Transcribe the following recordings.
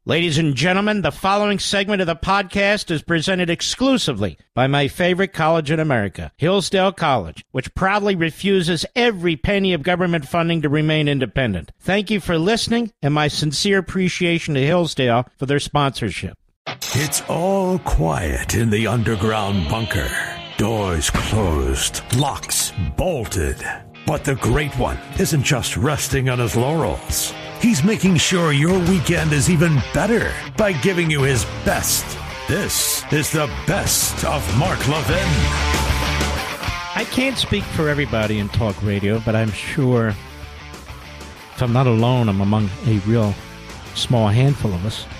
Ladies and gentlemen, the following segment of the podcast is presented exclusively by my favorite college in America, Hillsdale College, which proudly refuses every penny of government funding to remain independent. Thank you for listening, and my sincere appreciation to Hillsdale for their sponsorship. It's all quiet in the underground bunker. Doors closed, locks bolted. But the Great One isn't just resting on his laurels. He's making sure your weekend is even better by giving you his best. This is the best of Mark Levin. I can't speak for everybody in talk radio, but I'm sure if I'm not alone, I'm among a real small handful of us,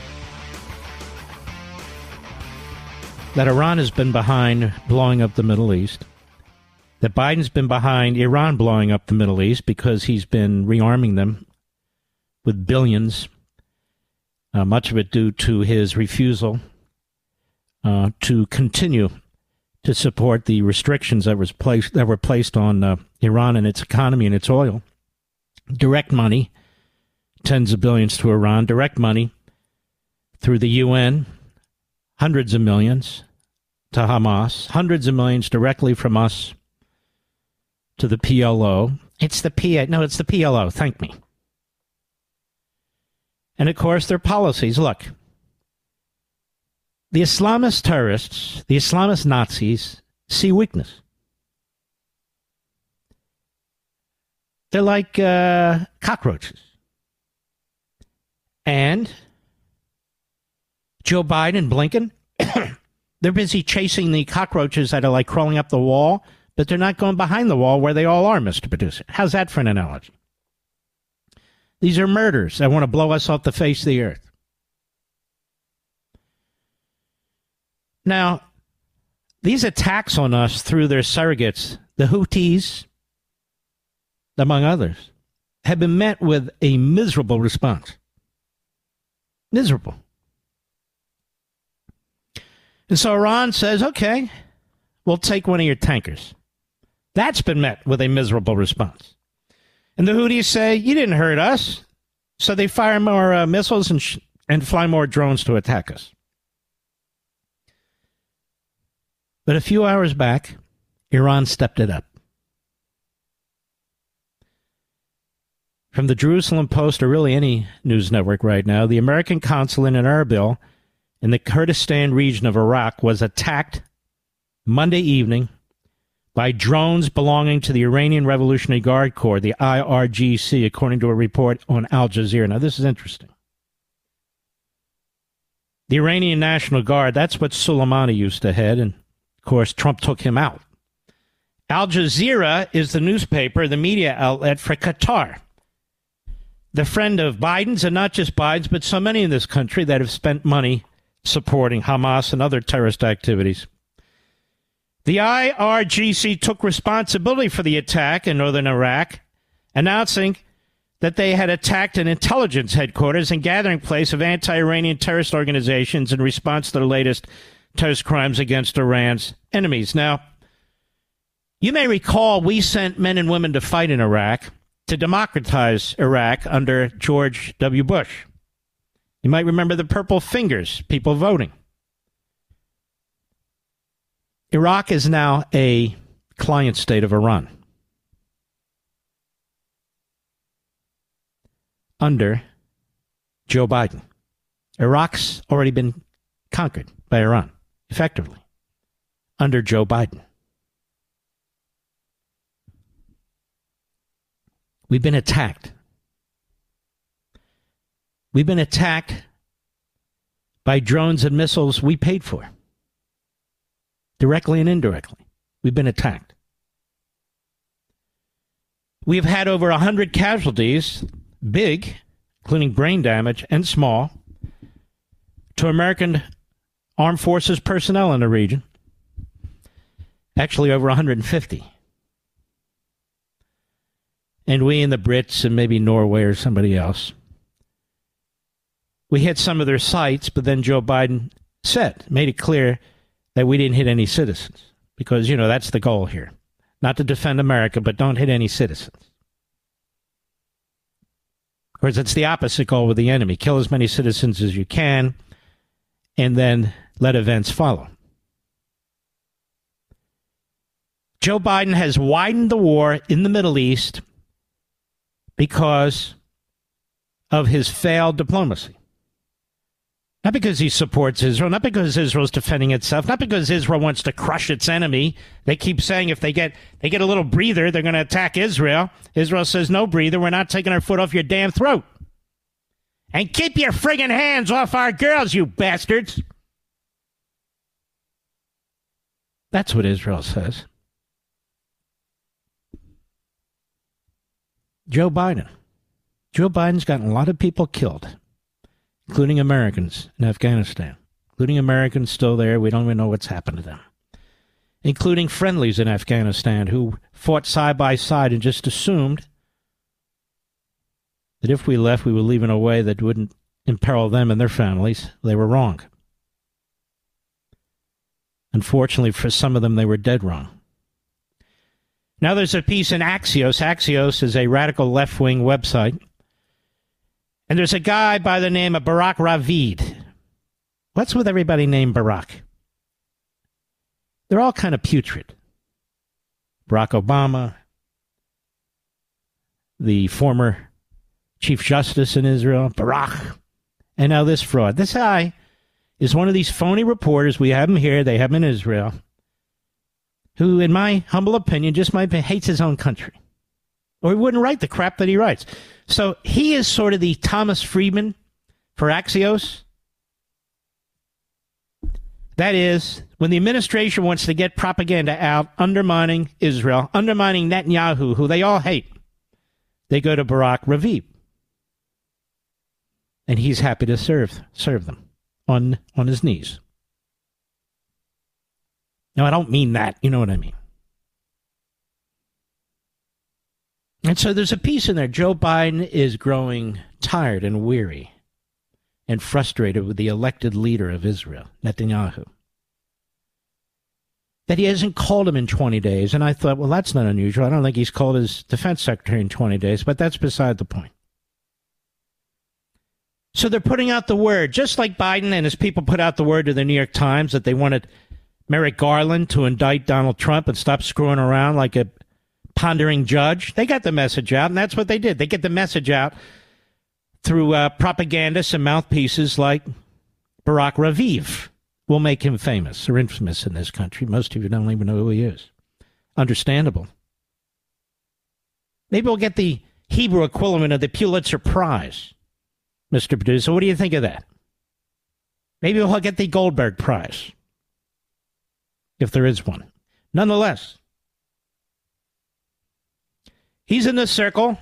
that Iran has been behind blowing up the Middle East, that Biden's been behind Iran blowing up the Middle East because he's been rearming them with billions, much of it due to his refusal to continue to support the restrictions that were placed on Iran and its economy and its oil. Direct money, tens of billions to Iran, direct money through the UN, hundreds of millions to Hamas, hundreds of millions directly from us to the PLO. It's the PLO, thank me. And, of course, their policies. Look, the Islamist terrorists, the Islamist Nazis, see weakness. They're like cockroaches. And Joe Biden and Blinken, they're busy chasing the cockroaches that are like crawling up the wall, but they're not going behind the wall where they all are, Mr. Producer. How's that for an analogy? These are murders that want to blow us off the face of the earth. Now, these attacks on us through their surrogates, the Houthis, among others, have been met with a miserable response. Miserable. And so Iran says, okay, we'll take one of your tankers. That's been met with a miserable response. And the Houthis say, you didn't hurt us. So they fire more missiles and fly more drones to attack us. But a few hours back, Iran stepped it up. From the Jerusalem Post, or really any news network right now, the American consulate in Erbil in the Kurdistan region of Iraq was attacked Monday evening by drones belonging to the Iranian Revolutionary Guard Corps, the IRGC, according to a report on Al Jazeera. Now, this is interesting. The Iranian National Guard, that's what Soleimani used to head, and, of course, Trump took him out. Al Jazeera is the newspaper, the media outlet for Qatar, the friend of Biden's, and not just Biden's, but so many in this country that have spent money supporting Hamas and other terrorist activities. The IRGC took responsibility for the attack in northern Iraq, announcing that they had attacked an intelligence headquarters and gathering place of anti-Iranian terrorist organizations in response to the latest terrorist crimes against Iran's enemies. Now, you may recall we sent men and women to fight in Iraq to democratize Iraq under George W. Bush. You might remember the purple fingers, people voting. Iraq is now a client state of Iran under Joe Biden. Iraq's already been conquered by Iran, effectively, under Joe Biden. We've been attacked. We've been attacked by drones and missiles we paid for. Directly and indirectly, we've been attacked. We've had over 100 casualties, big, including brain damage, and small, to American armed forces personnel in the region. Actually, over 150. And we and the Brits and maybe Norway or somebody else, we hit some of their sites, but then Joe Biden made it clear that we didn't hit any citizens. Because, you know, that's the goal here. Not to defend America, but don't hit any citizens. Whereas it's the opposite goal with the enemy. Kill as many citizens as you can, and then let events follow. Joe Biden has widened the war in the Middle East because of his failed diplomacy. Not because he supports Israel, not because Israel's defending itself, not because Israel wants to crush its enemy. They keep saying if they get a little breather, they're going to attack Israel. Israel says, no breather, we're not taking our foot off your damn throat. And keep your friggin' hands off our girls, you bastards. That's what Israel says. Joe Biden's gotten a lot of people killed, including Americans in Afghanistan, including Americans still there. We don't even know what's happened to them, including friendlies in Afghanistan who fought side by side and just assumed that if we left, we would leave in a way that wouldn't imperil them and their families. They were wrong. Unfortunately, for some of them, they were dead wrong. Now there's a piece in Axios. Axios is a radical left-wing website. And there's a guy by the name of Barack Ravid. What's with everybody named Barack? They're all kind of putrid. Barack Obama, the former Chief Justice in Israel, Barack, and now this fraud. This guy is one of these phony reporters. We have him here. They have him in Israel. Who, in my humble opinion, just hates his own country. Or he wouldn't write the crap that he writes. So he is sort of the Thomas Friedman for Axios. That is, when the administration wants to get propaganda out undermining Israel, undermining Netanyahu, who they all hate, they go to Barack Ravid. And he's happy to serve them on his knees. No, I don't mean that. You know what I mean. And so there's a piece in there. Joe Biden is growing tired and weary and frustrated with the elected leader of Israel, Netanyahu. That he hasn't called him in 20 days. And I thought, well, that's not unusual. I don't think he's called his defense secretary in 20 days, but that's beside the point. So they're putting out the word, just like Biden and his people put out the word to the New York Times that they wanted Merrick Garland to indict Donald Trump and stop screwing around like a pondering judge. They got the message out, and that's what they did. They get the message out through propagandists and mouthpieces like Barack Ravid. Will make him famous or infamous in this country. Most of you don't even know who he is. Understandable. Maybe we'll get the Hebrew equivalent of the Pulitzer Prize, Mr. Producer. What do you think of that? Maybe we'll get the Goldberg Prize, if there is one. Nonetheless, he's in the circle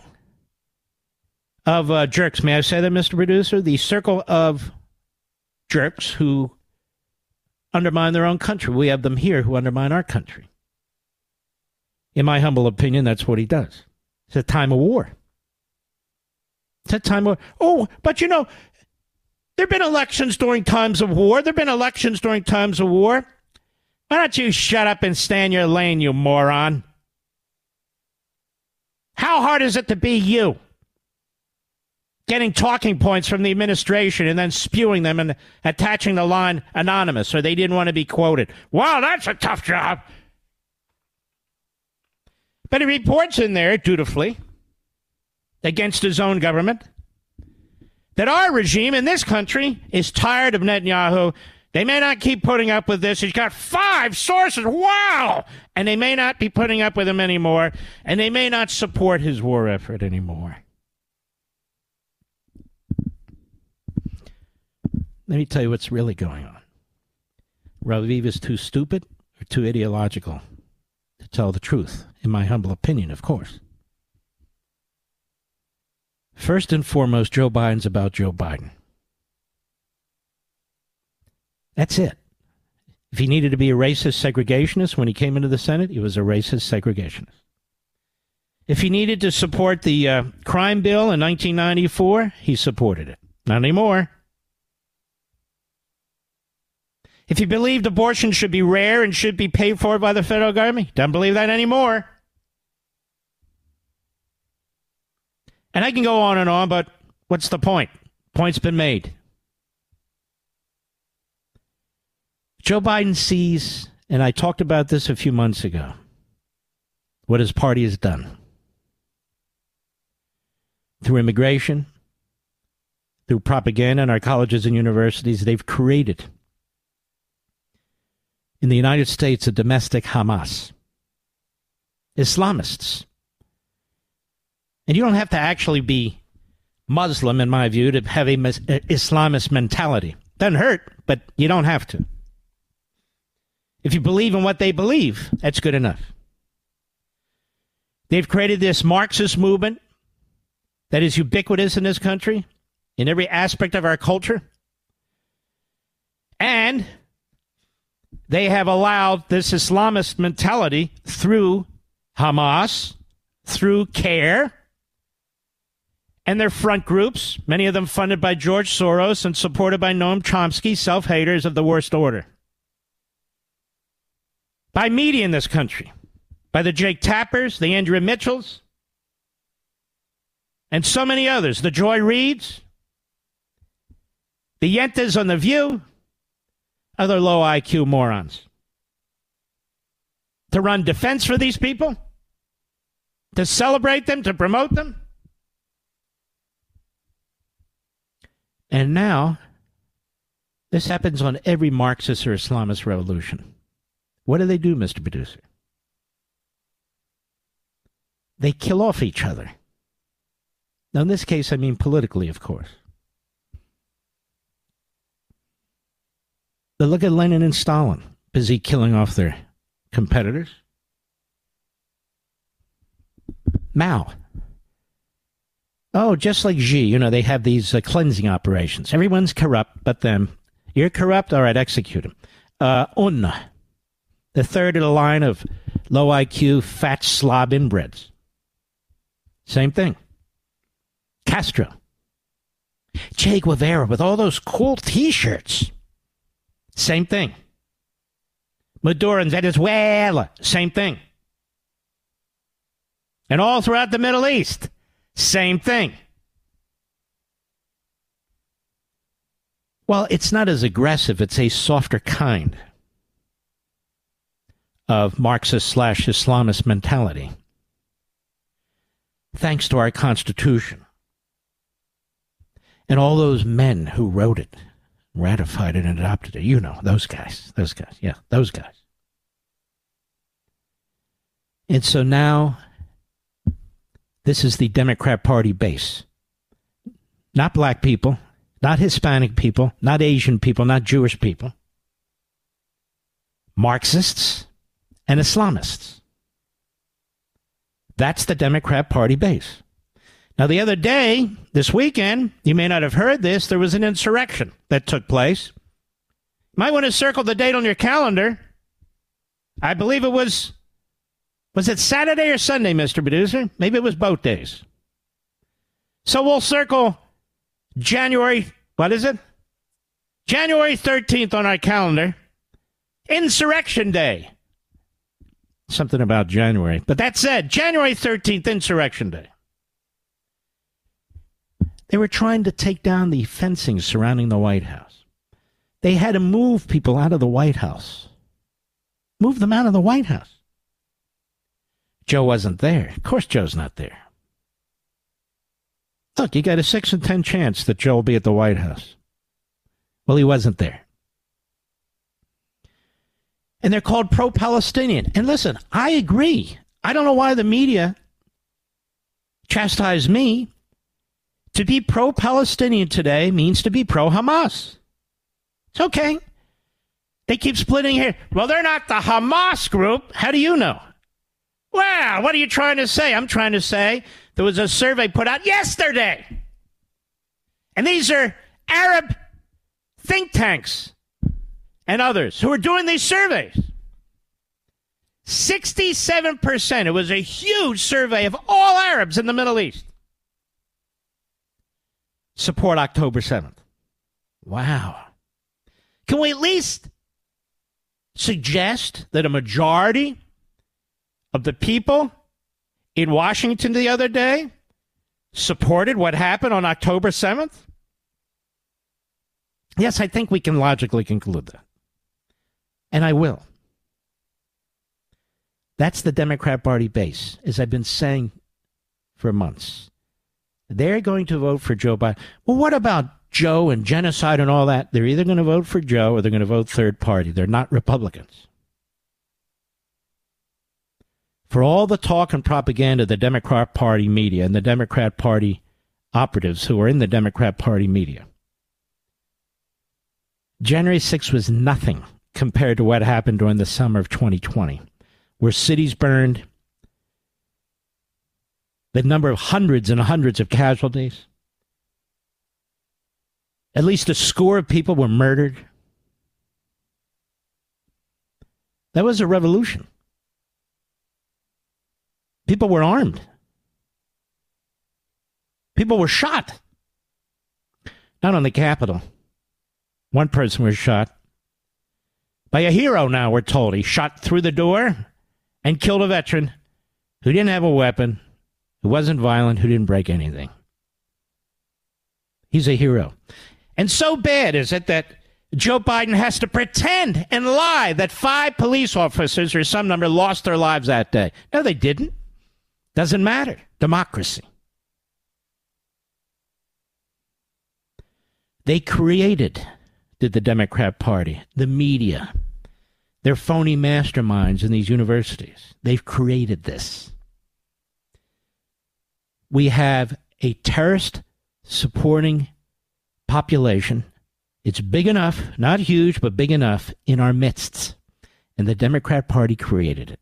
of jerks. May I say that, Mr. Producer? The circle of jerks who undermine their own country. We have them here who undermine our country. In my humble opinion, that's what he does. It's a time of war. It's a time of... Oh, but you know, there have been elections during times of war. There have been elections during times of war. Why don't you shut up and stay in your lane, you moron? How hard is it to be you? Getting talking points from the administration and then spewing them and attaching the line anonymous, or they didn't want to be quoted. Wow, that's a tough job. But he reports in there, dutifully, against his own government, that our regime in this country is tired of Netanyahu. They may not keep putting up with this. He's got 5 sources. Wow! And they may not be putting up with him anymore, and they may not support his war effort anymore. Let me tell you what's really going on. Raviv is too stupid or too ideological to tell the truth, in my humble opinion, of course. First and foremost, Joe Biden's about Joe Biden. That's it. If he needed to be a racist segregationist when he came into the Senate, he was a racist segregationist. If he needed to support the crime bill in 1994, he supported it. Not anymore. If he believed abortion should be rare and should be paid for by the federal government, he doesn't believe that anymore. And I can go on and on, but What's the point? Point's been made. Joe Biden sees, and I talked about this a few months ago, what his party has done. Through immigration, through propaganda in our colleges and universities, they've created in the United States a domestic Hamas. Islamists. And you don't have to actually be Muslim, in my view, to have a Islamist mentality. Doesn't hurt, but you don't have to. If you believe in what they believe, that's good enough. They've created this Marxist movement that is ubiquitous in this country, in every aspect of our culture. And they have allowed this Islamist mentality through Hamas, through CARE, and their front groups, many of them funded by George Soros and supported by Noam Chomsky, self-haters of the worst order. By media in this country, by the Jake Tappers, the Andrea Mitchells, and so many others, the Joy Reids, the Yentas on The View, other low IQ morons. To run defense for these people? To celebrate them? To promote them? And now, this happens on every Marxist or Islamist revolution. What do they do, Mr. Producer? They kill off each other. Now, in this case, I mean politically, of course. But look at Lenin and Stalin, busy killing off their competitors. Mao. Oh, just like Xi, they have these cleansing operations. Everyone's corrupt but them. You're corrupt? All right, execute him. Un, the third in the line of low IQ, fat slob inbreds. Same thing. Castro. Che Guevara with all those cool T-shirts. Same thing. Maduro in Venezuela. Same thing. And all throughout the Middle East. Same thing. Well, it's not as aggressive. It's a softer kind of Marxist/Islamist mentality. Thanks to our Constitution. And all those men who wrote it, ratified it, and adopted it. Those guys. Yeah, those guys. And so now, this is the Democrat Party base. Not black people, not Hispanic people, not Asian people, not Jewish people. Marxists and Islamists. That's the Democrat Party base. Now, the other day, this weekend, you may not have heard this, there was an insurrection that took place. You might want to circle the date on your calendar. I believe it was it Saturday or Sunday, Mr. Producer? Maybe it was both days. So we'll circle January 13th on our calendar. Insurrection Day. Something about January. But that said, January 13th, Insurrection Day. They were trying to take down the fencing surrounding the White House. They had to move people out of the White House. Move them out of the White House. Joe wasn't there. Of course Joe's not there. Look, you got a 6 in 10 chance that Joe will be at the White House. Well, he wasn't there. And they're called pro-Palestinian. And listen, I agree. I don't know why the media chastise me. To be pro-Palestinian today means to be pro-Hamas. It's okay. They keep splitting here. Well, they're not the Hamas group. How do you know? Well, what are you trying to say? I'm trying to say there was a survey put out yesterday. And these are Arab think tanks and others who are doing these surveys. 67%. It was a huge survey of all Arabs in the Middle East. Support October 7th. Wow. Can we at least suggest that a majority of the people in Washington the other day supported what happened on October 7th? Yes, I think we can logically conclude that. And I will. That's the Democrat Party base, as I've been saying for months. They're going to vote for Joe Biden. Well, what about Joe and genocide and all that? They're either going to vote for Joe or they're going to vote third party. They're not Republicans. For all the talk and propaganda of the Democrat Party media and the Democrat Party operatives who are in the Democrat Party media, January 6th was nothing compared to what happened during the summer of 2020, where cities burned, the number of hundreds and hundreds of casualties. At least a score of people were murdered. That was a revolution. People were armed. People were shot. Not on the Capitol. One person was shot by a hero now, we're told. He shot through the door and killed a veteran who didn't have a weapon, who wasn't violent, who didn't break anything. He's a hero. And so bad is it that Joe Biden has to pretend and lie that 5 police officers or some number lost their lives that day. No, they didn't. Doesn't matter. Democracy. They created, did the Democrat Party, the media. They're phony masterminds in these universities. They've created this. We have a terrorist supporting population. It's big enough, not huge, but big enough in our midst. And the Democrat Party created it.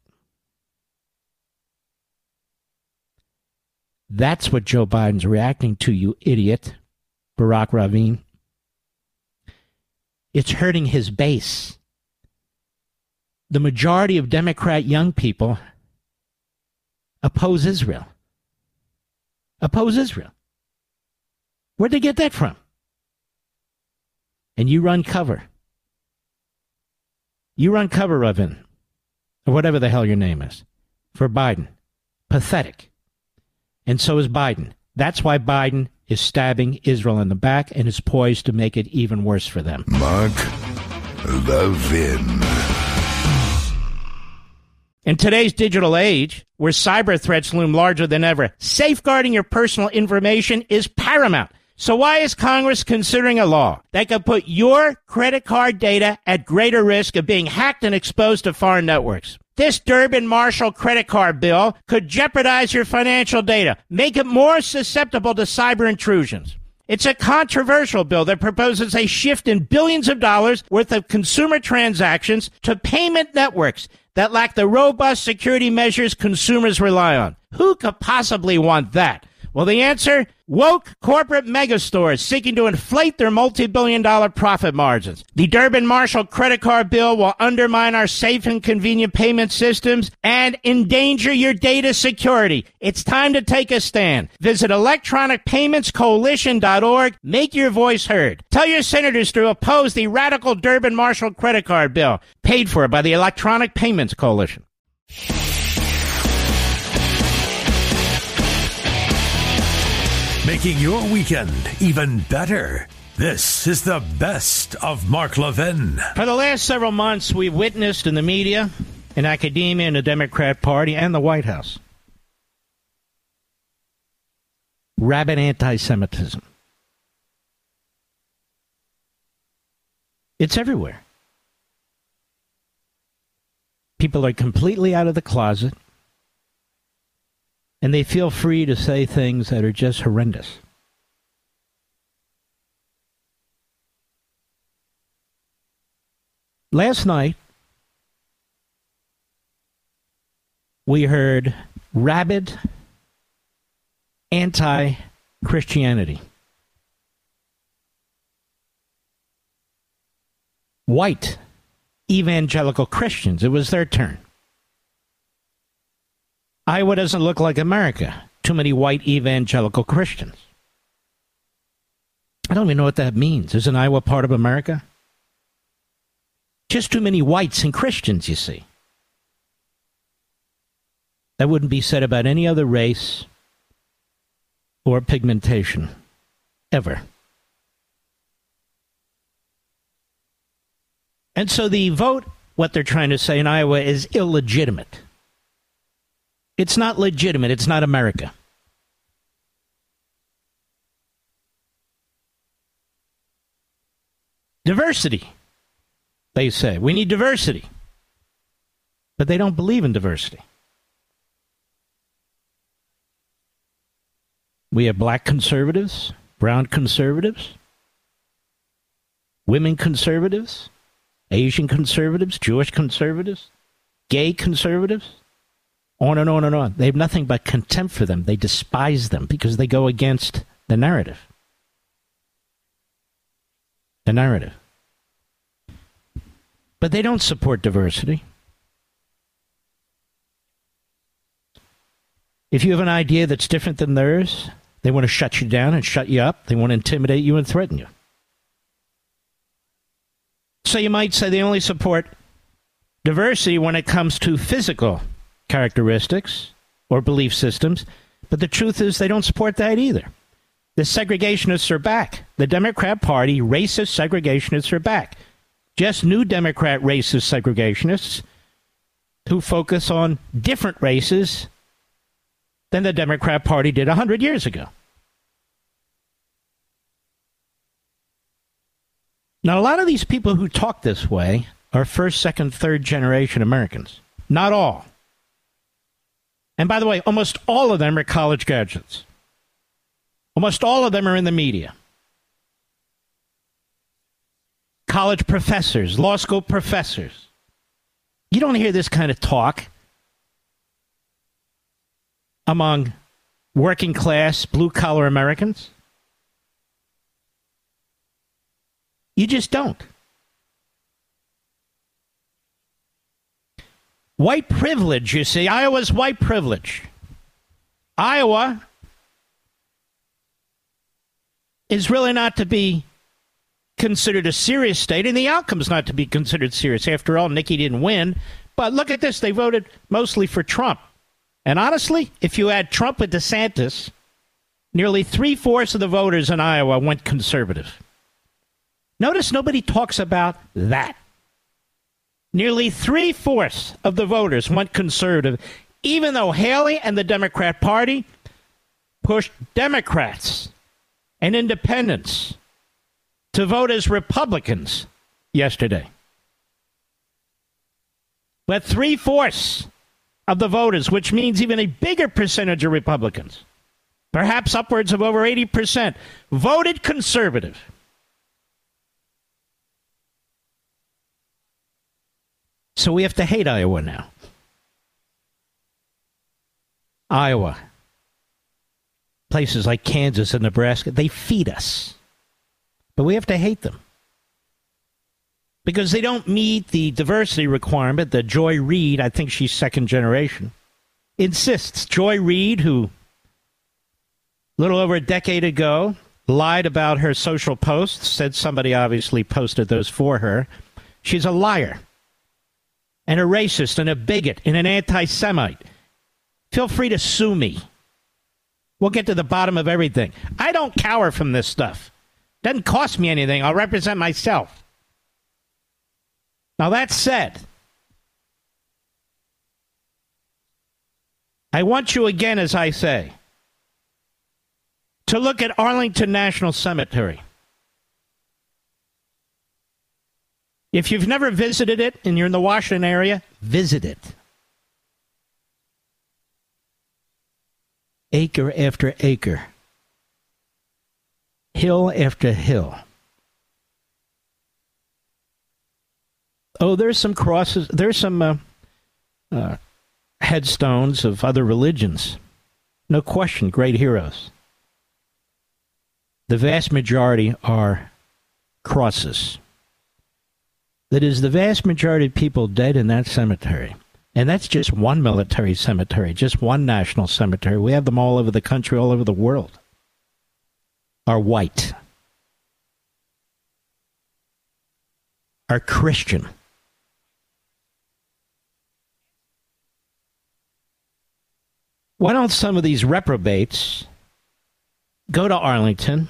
That's what Joe Biden's reacting to, you idiot, Barack Rabin. It's hurting his base. The majority of Democrat young people oppose Israel. Oppose Israel. Where'd they get that from? And you run cover. You run cover, Rabin, or whatever the hell your name is, for Biden. Pathetic. And so is Biden. That's why Biden is stabbing Israel in the back and is poised to make it even worse for them. Mark Levin. In today's digital age, where cyber threats loom larger than ever, safeguarding your personal information is paramount. So why is Congress considering a law that could put your credit card data at greater risk of being hacked and exposed to foreign networks? This Durbin-Marshall credit card bill could jeopardize your financial data, make it more susceptible to cyber intrusions. It's a controversial bill that proposes a shift in billions of dollars worth of consumer transactions to payment networks that lack the robust security measures consumers rely on. Who could possibly want that? Well, the answer? Woke corporate megastores seeking to inflate their multi-billion-dollar profit margins. The Durbin-Marshall credit card bill will undermine our safe and convenient payment systems and endanger your data security. It's time to take a stand. Visit electronicpaymentscoalition.org. Make your voice heard. Tell your senators to oppose the radical Durbin-Marshall credit card bill, paid for by the Electronic Payments Coalition. Making your weekend even better. This is the best of Mark Levin. For the last several months, we've witnessed in the media, in academia, in the Democrat Party, and the White House, rabid anti-Semitism. It's everywhere. People are completely out of the closet. And they feel free to say things that are just horrendous. Last night, we heard rabid anti-Christianity. White evangelical Christians. It was their turn. Iowa doesn't look like America. Too many white evangelical Christians. I don't even know what that means. Isn't Iowa part of America? Just too many whites and Christians, you see. That wouldn't be said about any other race or pigmentation, ever. And so the vote, what they're trying to say in Iowa, is illegitimate. It's not legitimate. It's not America. Diversity, they say. We need diversity. But they don't believe in diversity. We have black conservatives, brown conservatives, women conservatives, Asian conservatives, Jewish conservatives, gay conservatives, on and on and on. They have nothing but contempt for them. They despise them because they go against the narrative. The narrative. But they don't support diversity. If you have an idea that's different than theirs, they want to shut you down and shut you up. They want to intimidate you and threaten you. So you might say they only support diversity when it comes to physical characteristics or belief systems, but the truth is they don't support that either. The segregationists are back. The Democrat Party, racist segregationists are back. Just new Democrat racist segregationists who focus on different races than the Democrat Party did 100 years ago. Now, a lot of these people who talk this way are first, second, third generation Americans. Not all. And by the way, almost all of them are college graduates. Almost all of them are in the media. College professors, law school professors. You don't hear this kind of talk among working class, blue-collar Americans. You just don't. White privilege, you see. Iowa's white privilege. Iowa is really not to be considered a serious state, and the outcome's not to be considered serious. After all, Nikki didn't win. But look at this. They voted mostly for Trump. And honestly, if you add Trump with DeSantis, nearly 3/4 of the voters in Iowa went conservative. Notice nobody talks about that. Nearly 3/4 of the voters went conservative, even though Haley and the Democrat Party pushed Democrats and independents to vote as Republicans yesterday. But 3/4 of the voters, which means even a bigger percentage of Republicans, perhaps upwards of over 80%, voted conservative. So we have to hate Iowa now. Iowa, places like Kansas and Nebraska, they feed us. But we have to hate them. Because they don't meet the diversity requirement that Joy Reid, I think she's second generation, insists. Joy Reid, who a little over a decade ago lied about her social posts, said somebody obviously posted those for her. She's a liar and a racist and a bigot and an anti-Semite. Feel free to sue me. We'll get to the bottom of everything. I don't cower from this stuff. Doesn't cost me anything. I'll represent myself. Now, that said, I want you again, as I say, to look at Arlington National Cemetery. If you've never visited it and you're in the Washington area, visit it. Acre after acre. Hill after hill. Oh, there's some crosses. There's some headstones of other religions. No question, great heroes. The vast majority are crosses. That is, the vast majority of people dead in that cemetery. And that's just one military cemetery, just one national cemetery. We have them all over the country, all over the world. Are white. Are Christian. Why don't some of these reprobates go to Arlington,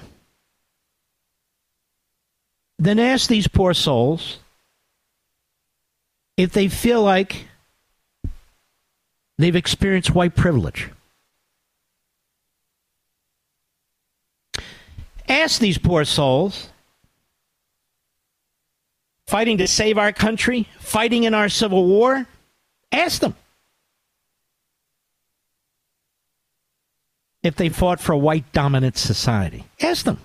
then ask these poor souls if they feel like they've experienced white privilege. Ask these poor souls fighting to save our country, fighting in our Civil War. Ask them if they fought for a white dominant society. Ask them.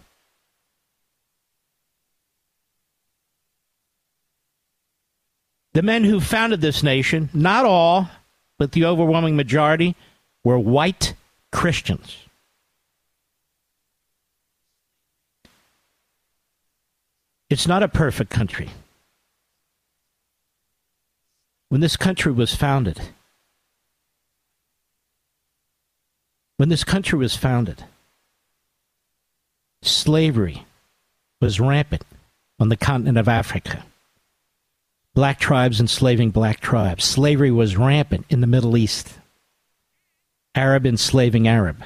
The men who founded this nation, not all, but the overwhelming majority, were white Christians. It's not a perfect country. When this country was founded, slavery was rampant on the continent of Africa. Black tribes enslaving black tribes. Slavery was rampant in the Middle East. Arab enslaving Arab.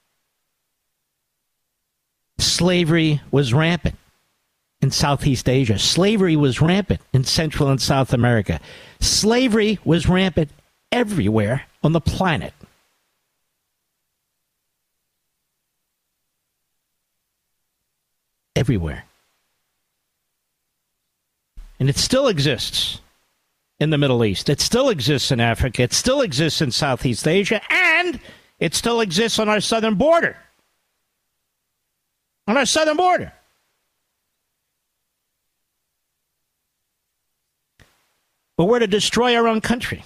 Slavery was rampant in Southeast Asia. Slavery was rampant in Central and South America. Slavery was rampant everywhere on the planet. Everywhere. And it still exists in the Middle East. It still exists in Africa. It still exists in Southeast Asia. And it still exists on our southern border. On our southern border. But we're to destroy our own country.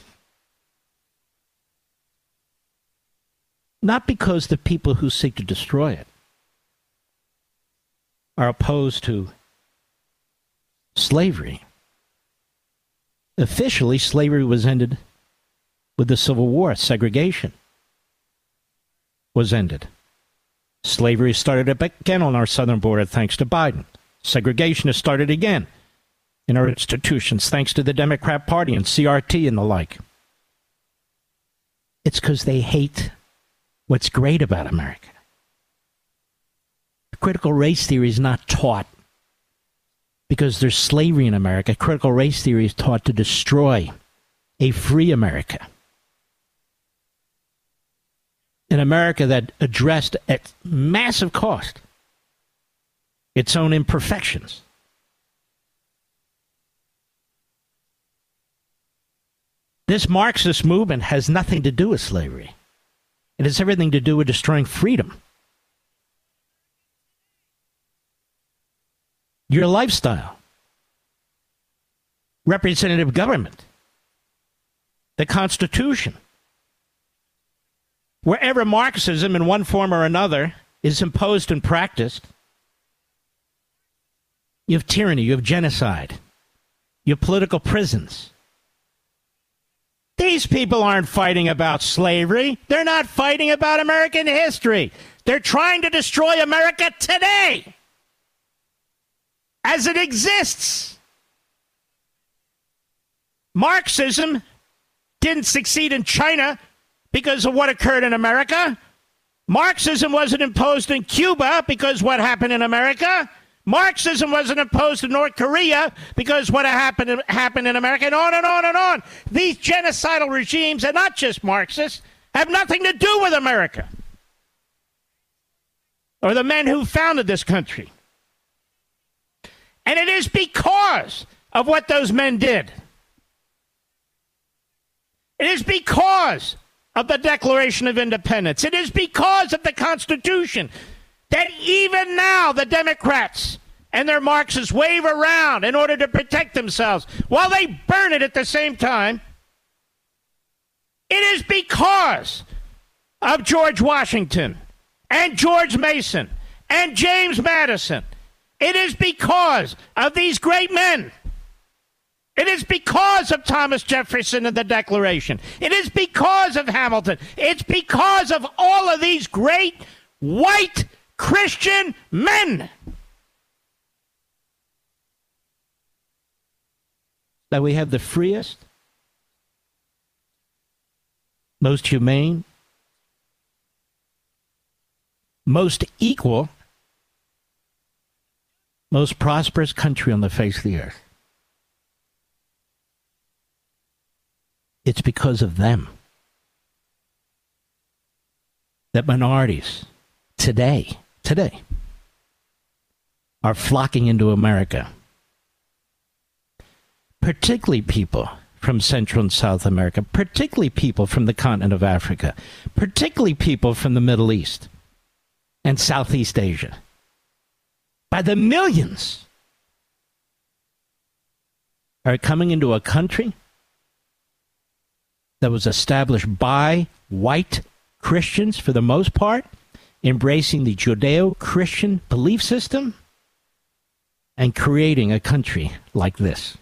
Not because the people who seek to destroy it are opposed to slavery. Officially, slavery was ended with the Civil War. Segregation was ended. Slavery started again on our southern border thanks to Biden. Segregation has started again in our institutions thanks to the Democrat Party and CRT and the like. It's because they hate what's great about America. Critical race theory is not taught because there's slavery in America. Critical race theory is taught to destroy a free America. An America that addressed at massive cost its own imperfections. This Marxist movement has nothing to do with slavery. It has everything to do with destroying freedom. Your lifestyle. Representative government. The Constitution. Wherever Marxism in one form or another is imposed and practiced, you have tyranny, you have genocide, you have political prisons. These people aren't fighting about slavery. They're not fighting about American history. They're trying to destroy America today as it exists. Marxism didn't succeed in China because of what occurred in America. Marxism wasn't imposed in Cuba because what happened in America. Marxism wasn't imposed in North Korea because what happened in America, and on and on and on. These genocidal regimes, and not just Marxists, have nothing to do with America or the men who founded this country. And it is because of what those men did. It is because of the Declaration of Independence. It is because of the Constitution that even now the Democrats and their Marxists wave around in order to protect themselves while they burn it at the same time. It is because of George Washington and George Mason and James Madison. It is because of these great men. It is because of Thomas Jefferson and the Declaration. It is because of Hamilton. It's because of all of these great white Christian men that we have the freest, most humane, most equal, most prosperous country on the face of the earth. It's because of them that minorities today are flocking into America, particularly people from Central and South America, particularly people from the continent of Africa, particularly people from the Middle East and Southeast Asia. By the millions are coming into a country that was established by white Christians for the most part, embracing the Judeo-Christian belief system and creating a country like this.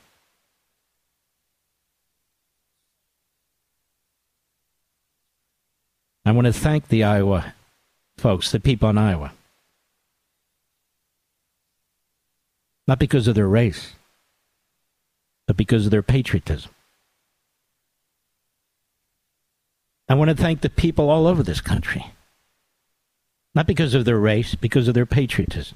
I want to thank the Iowa folks, the people in Iowa. Not because of their race, but because of their patriotism. I want to thank the people all over this country. Not because of their race, because of their patriotism.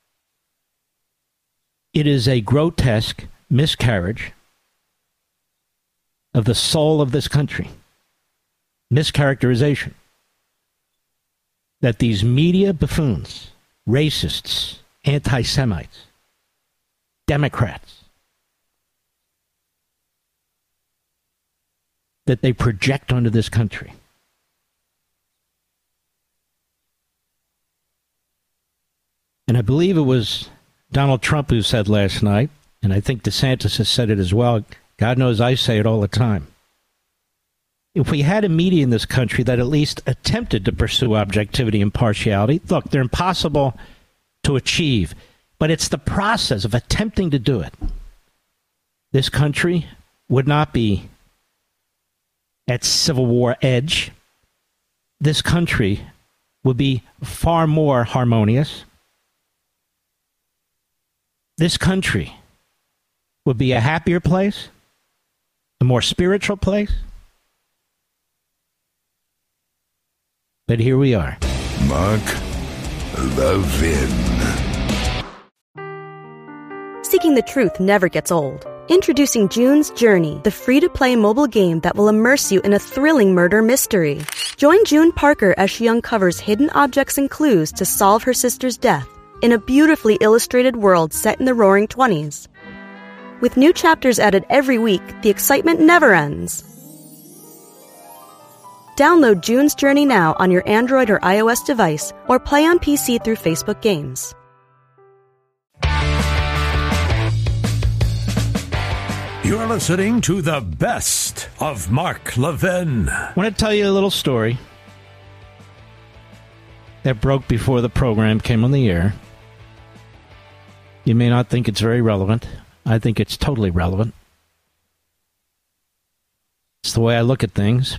It is a grotesque miscarriage of the soul of this country. Mischaracterization. That these media buffoons, racists, anti-Semites, Democrats, that they project onto this country. And I believe it was Donald Trump who said last night, and I think DeSantis has said it as well, God knows I say it all the time. If we had a media in this country that at least attempted to pursue objectivity and impartiality, look, they're impossible to achieve, but it's the process of attempting to do it. This country would not be at Civil War edge. This country would be far more harmonious. This country would be a happier place, a more spiritual place. But here we are. Mark Levin. Seeking the truth never gets old. Introducing June's Journey, the free-to-play mobile game that will immerse you in a thrilling murder mystery. Join June Parker as she uncovers hidden objects and clues to solve her sister's death in a beautifully illustrated world set in the Roaring '20s. With new chapters added every week, the excitement never ends. Download June's Journey now on your Android or iOS device, or play on PC through Facebook Games. You're listening to the best of Mark Levin. I want to tell you a little story that broke before the program came on the air. You may not think it's very relevant. I think it's totally relevant. It's the way I look at things.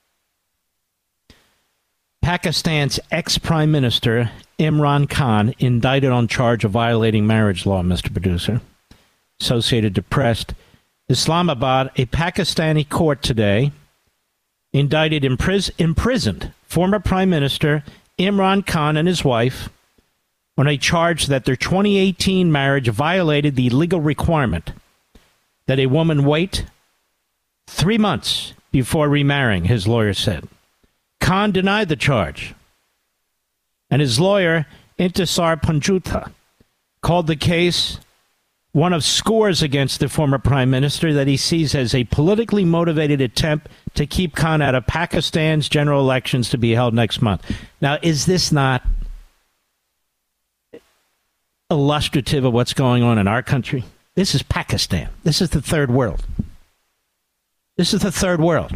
Pakistan's ex-Prime Minister Imran Khan indicted on charge of violating marriage law, Mr. Producer. Associated Press. Islamabad, a Pakistani court today indicted imprisoned former Prime Minister Imran Khan and his wife on a charge that their 2018 marriage violated the legal requirement that a woman wait 3 months before remarrying, his lawyer said. Khan denied the charge, and his lawyer, Intisar Panjutha, called the case one of scores against the former prime minister that he sees as a politically motivated attempt to keep Khan out of Pakistan's general elections to be held next month. Now, is this not illustrative of what's going on in our country? This is Pakistan. This is the third world. This is the third world.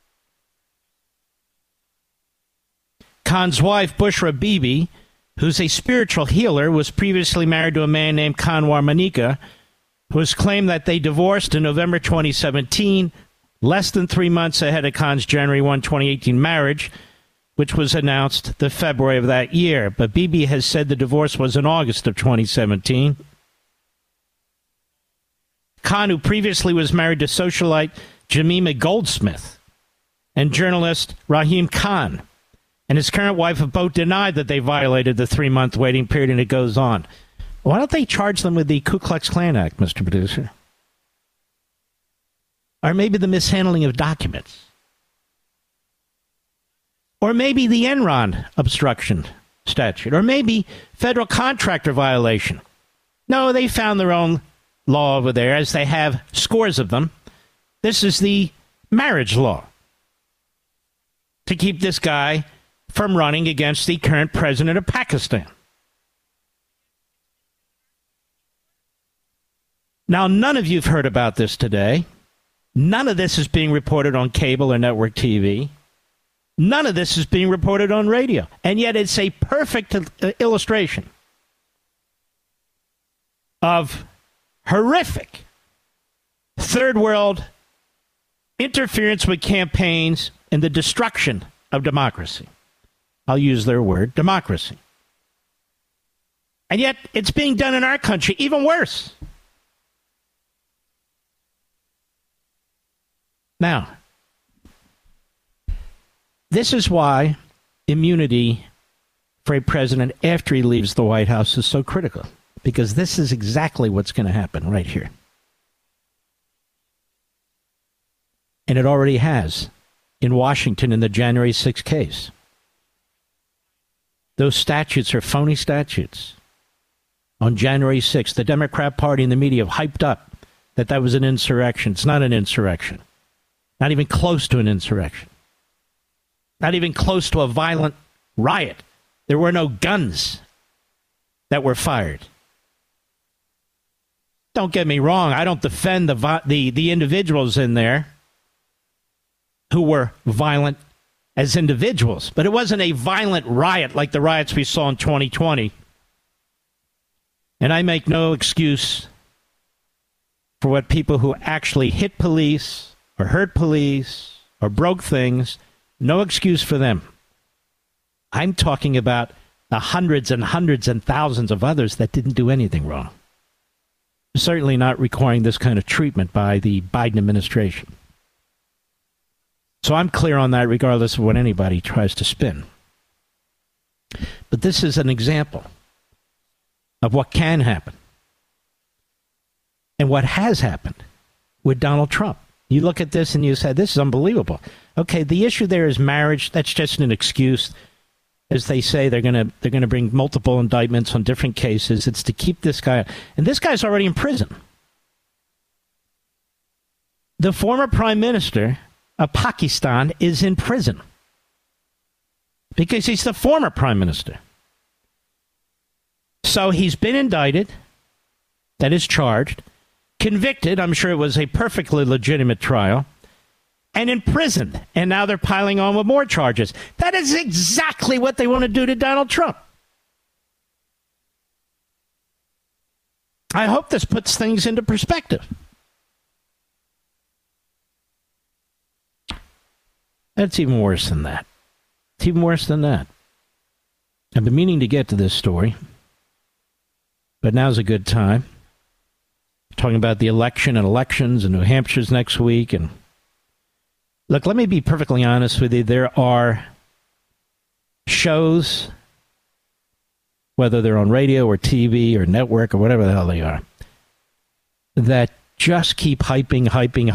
Khan's wife, Bushra Bibi, who's a spiritual healer, was previously married to a man named Kanwar Manika, who has claimed that they divorced in November 2017, less than 3 months ahead of Khan's January 1, 2018 marriage, which was announced the February of that year. But Bibi has said the divorce was in August of 2017. Khan, who previously was married to socialite Jemima Goldsmith and journalist Rahim Khan, And his current wife have both denied that they violated the 3-month waiting period, and it goes on. Why don't they charge them with the Ku Klux Klan Act, Mr. Producer? Or maybe the mishandling of documents. Or maybe the Enron obstruction statute. Or maybe federal contractor violation. No, they found their own law over there, as they have scores of them. This is the marriage law. To keep this guy from running against the current president of Pakistan. Now, none of you have heard about this today. None of this is being reported on cable or network TV. None of this is being reported on radio. And yet it's a perfect illustration of horrific third world interference with campaigns and the destruction of democracy. I'll use their word, democracy. And yet it's being done in our country even worse. Now, this is why immunity for a president after he leaves the White House is so critical. Because this is exactly what's going to happen right here. And it already has in Washington in the January 6th case. Those statutes are phony statutes. On January 6th, the Democrat Party and the media have hyped up that that was an insurrection. It's not an insurrection. Not even close to an insurrection. Not even close to a violent riot. There were no guns that were fired. Don't get me wrong. I don't defend the individuals in there who were violent as individuals. But it wasn't a violent riot like the riots we saw in 2020. And I make no excuse for what people who actually hit police or hurt police or broke things, no excuse for them. I'm talking about the hundreds and hundreds and thousands of others that didn't do anything wrong. Certainly not requiring this kind of treatment by the Biden administration. So I'm clear on that regardless of what anybody tries to spin. But this is an example of what can happen and what has happened with Donald Trump. You look at this and you say, this is unbelievable. Okay, the issue there is marriage. That's just an excuse. As they say, they're going to bring multiple indictments on different cases. It's to keep this guy. And this guy's already in prison. The former prime minister of Pakistan is in prison because he's the former prime minister. So he's been indicted, that is charged, convicted. I'm sure it was a perfectly legitimate trial. And imprisoned. And now they're piling on with more charges. That is exactly what they want to do to Donald Trump. I hope this puts things into perspective. That's even worse than that. It's even worse than that. I've been meaning to get to this story, but now's a good time. Talking about the election and elections in New Hampshire's next week. And look, let me be perfectly honest with you. There are shows, whether they're on radio or TV or network or whatever the hell they are, that just keep hyping.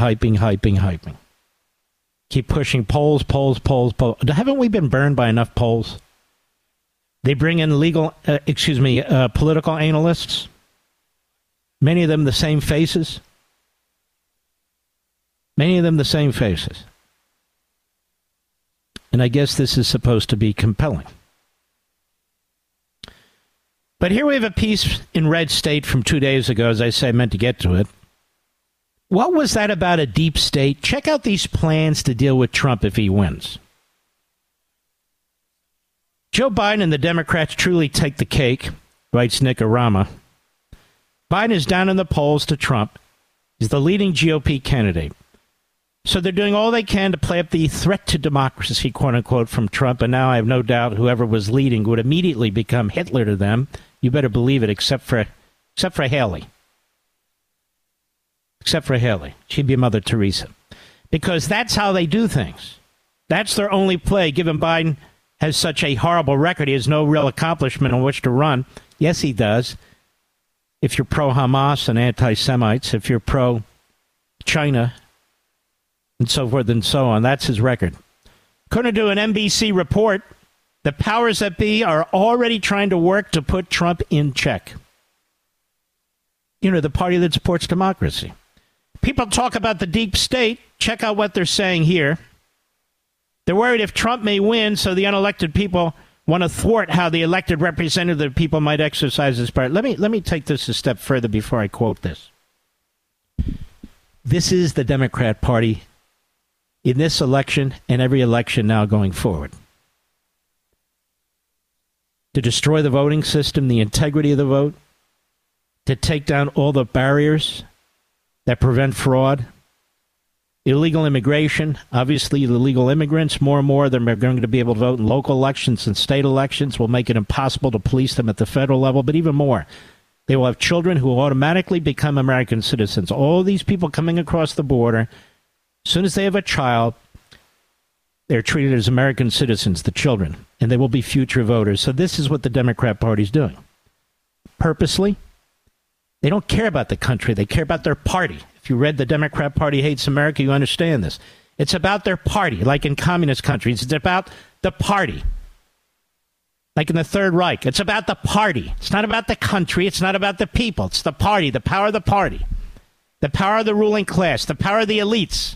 Keep pushing polls. Haven't we been burned by enough polls? They bring in political analysts. Many of them the same faces. And I guess this is supposed to be compelling. But here we have a piece in Red State from 2 days ago. As I say, I meant to get to it. What was that about a deep state? Check out these plans to deal with Trump if he wins. Joe Biden and the Democrats truly take the cake, writes Nick Arama. Biden is down in the polls to Trump. He's the leading GOP candidate. So they're doing all they can to play up the threat to democracy, quote unquote, from Trump. And now I have no doubt whoever was leading would immediately become Hitler to them. You better believe it, except for Haley. Except for Haley. She'd be Mother Teresa. Because that's how they do things. That's their only play, giving Biden has such a horrible record. He has no real accomplishment on which to run. Yes, he does. If you're pro-Hamas and anti-Semites, if you're pro-China, and so forth and so on, that's his record. According to an NBC report, the powers that be are already trying to work to put Trump in check. You know, the party that supports democracy. People talk about the deep state. Check out what they're saying here. They're worried if Trump may win, so the unelected people want to thwart how the elected representative of the people might exercise this power. Let me take this a step further before I quote this. This is the Democrat Party in this election and every election now going forward. To destroy the voting system, the integrity of the vote, to take down all the barriers that prevent fraud, illegal immigration, obviously the illegal immigrants, more and more of them are going to be able to vote in local elections and state elections. Will make it impossible to police them at the federal level, but even more, they will have children who will automatically become American citizens. All these people coming across the border, as soon as they have a child, they're treated as American citizens, the children, and they will be future voters. So this is what the Democrat Party is doing. Purposely, they don't care about the country. They care about their party. If you read The Democrat Party Hates America, you understand this. It's about their party, like in communist countries. It's about the party. Like in the Third Reich, it's about the party. It's not about the country. It's not about the people. It's the party, the power of the party, the power of the ruling class, the power of the elites.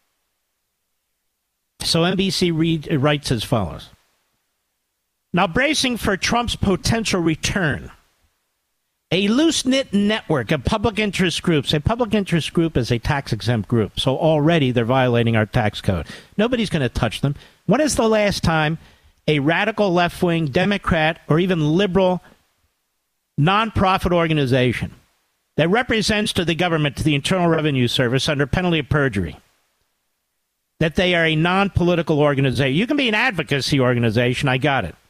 So NBC writes as follows. Now, bracing for Trump's potential return, a loose-knit network of public interest groups. A public interest group is a tax-exempt group, so already they're violating our tax code. Nobody's going to touch them. When is the last time a radical left-wing Democrat or even liberal nonprofit organization that represents to the government, to the Internal Revenue Service, under penalty of perjury, that they are a non-political organization? You can be an advocacy organization, I got it.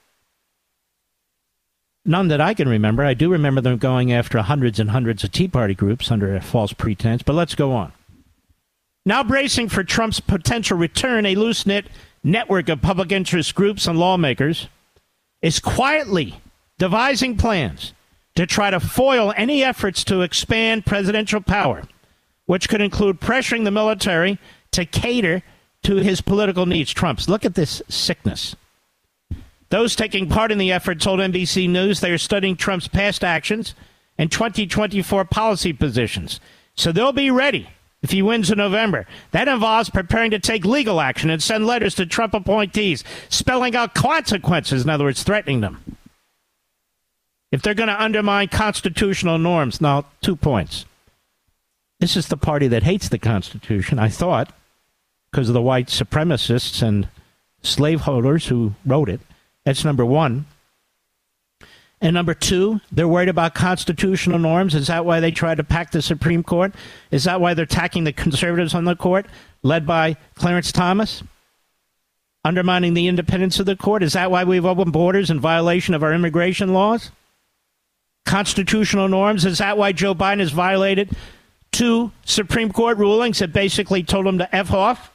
None that I can remember. I do remember them going after hundreds and hundreds of Tea Party groups under a false pretense, but let's go on. Now bracing for Trump's potential return, a loose-knit network of public interest groups and lawmakers is quietly devising plans to try to foil any efforts to expand presidential power, which could include pressuring the military to cater to his political needs. Trump's. Look at this sickness. Those taking part in the effort told NBC News they are studying Trump's past actions and 2024 policy positions. So they'll be ready if he wins in November. That involves preparing to take legal action and send letters to Trump appointees, spelling out consequences, in other words, threatening them, if they're going to undermine constitutional norms. Now, 2 points. This is the party that hates the Constitution, I thought, because of the white supremacists and slaveholders who wrote it. That's number one. And number two, they're worried about constitutional norms. Is that why they tried to pack the Supreme Court? Is that why they're attacking the conservatives on the court, led by Clarence Thomas? Undermining the independence of the court? Is that why we've opened borders in violation of our immigration laws? Constitutional norms? Is that why Joe Biden has violated 2 Supreme Court rulings that basically told him to F off?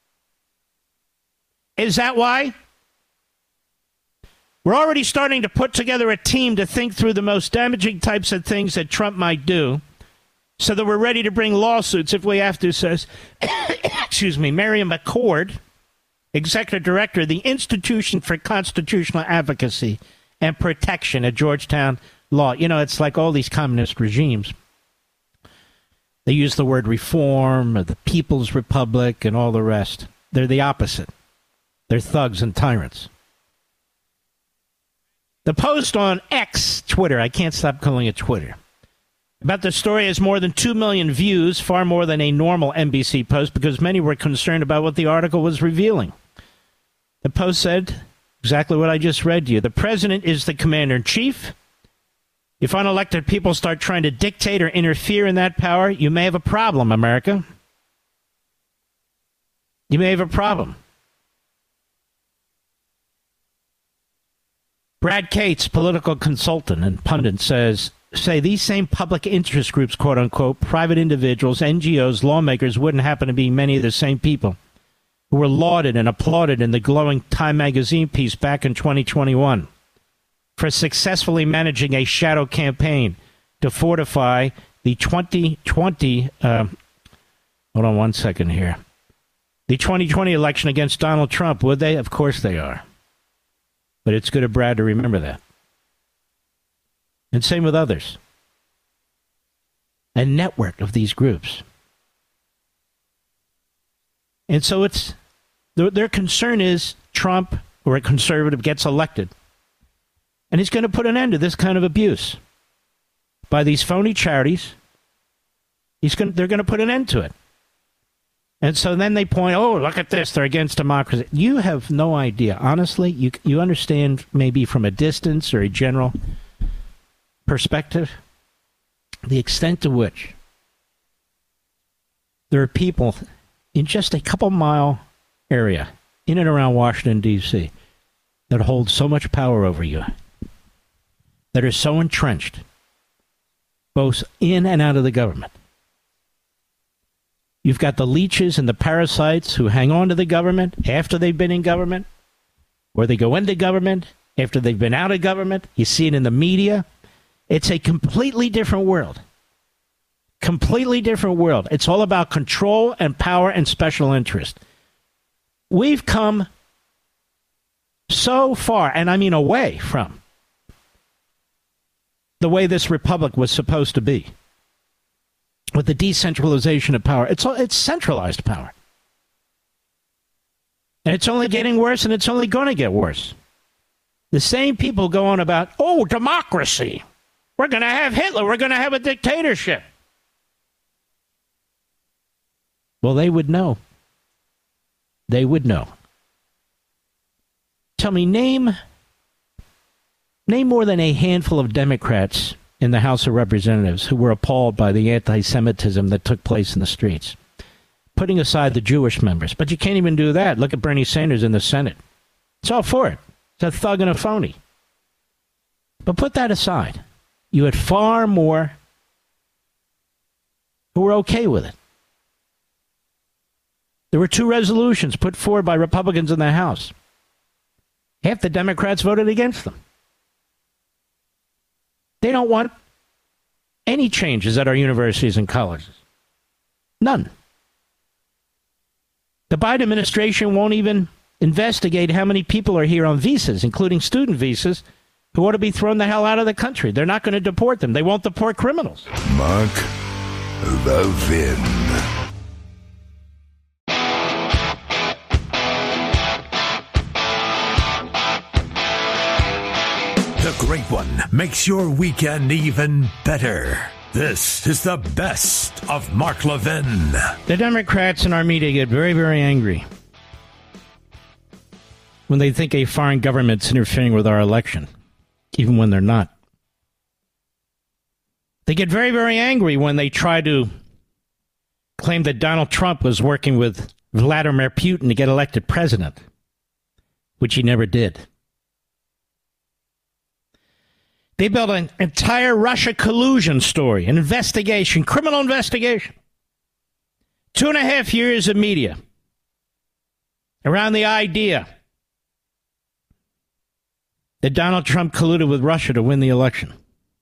Is that why? We're already starting to put together a team to think through the most damaging types of things that Trump might do, so that we're ready to bring lawsuits if we have to, says, Miriam McCord, Executive Director of the Institution for Constitutional Advocacy and Protection at Georgetown Law. You know, it's like all these communist regimes. They use the word reform or the People's Republic and all the rest. They're the opposite. They're thugs and tyrants. The post on X, Twitter, I can't stop calling it Twitter, about the story has more than 2 million views, far more than a normal NBC post, because many were concerned about what the article was revealing. The post said exactly what I just read to you. The president is the commander-in-chief. If unelected people start trying to dictate or interfere in that power, you may have a problem, America. You may have a problem. Brad Cates, political consultant and pundit, say these same public interest groups, quote-unquote, private individuals, NGOs, lawmakers, wouldn't happen to be many of the same people who were lauded and applauded in the glowing Time magazine piece back in 2021 for successfully managing a shadow campaign to fortify the 2020, hold on one second here, the 2020 election against Donald Trump. Would they? Of course they are. But it's good of Brad to remember that. And same with others. A network of these groups. And so it's their concern is Trump or a conservative gets elected. And he's going to put an end to this kind of abuse by these phony charities. They're going to put an end to it. And so then they point, oh, look at this, they're against democracy. You have no idea. Honestly, you understand maybe from a distance or a general perspective the extent to which there are people in just a couple mile area in and around Washington, D.C., that hold so much power over you, that are so entrenched, both in and out of the government. You've got the leeches and the parasites who hang on to the government after they've been in government, or they go into government after they've been out of government. You see it in the media. It's a completely different world. Completely different world. It's all about control and power and special interest. We've come so far, and I mean away from the way this republic was supposed to be, with the decentralization of power. It's centralized power. And it's only getting worse, and it's only going to get worse. The same people go on about, oh, democracy. We're going to have Hitler. We're going to have a dictatorship. Well, they would know. They would know. Tell me, name more than a handful of Democrats in the House of Representatives who were appalled by the anti-Semitism that took place in the streets, putting aside the Jewish members. But you can't even do that. Look at Bernie Sanders in the Senate. It's all for it. It's a thug and a phony. But put that aside. You had far more who were okay with it. There were 2 resolutions put forward by Republicans in the House. Half the Democrats voted against them. They don't want any changes at our universities and colleges. None. The Biden administration won't even investigate how many people are here on visas, including student visas, who ought to be thrown the hell out of the country. They're not going to deport them. They won't deport criminals. Mark Levin. The Great One makes your weekend even better. This is the best of Mark Levin. The Democrats in our media get very, very angry when they think a foreign government's interfering with our election, even when they're not. They get very, very angry when they try to claim that Donald Trump was working with Vladimir Putin to get elected president, which he never did. They built an entire Russia collusion story, an investigation, criminal investigation. 2.5 years of media around the idea that Donald Trump colluded with Russia to win the election.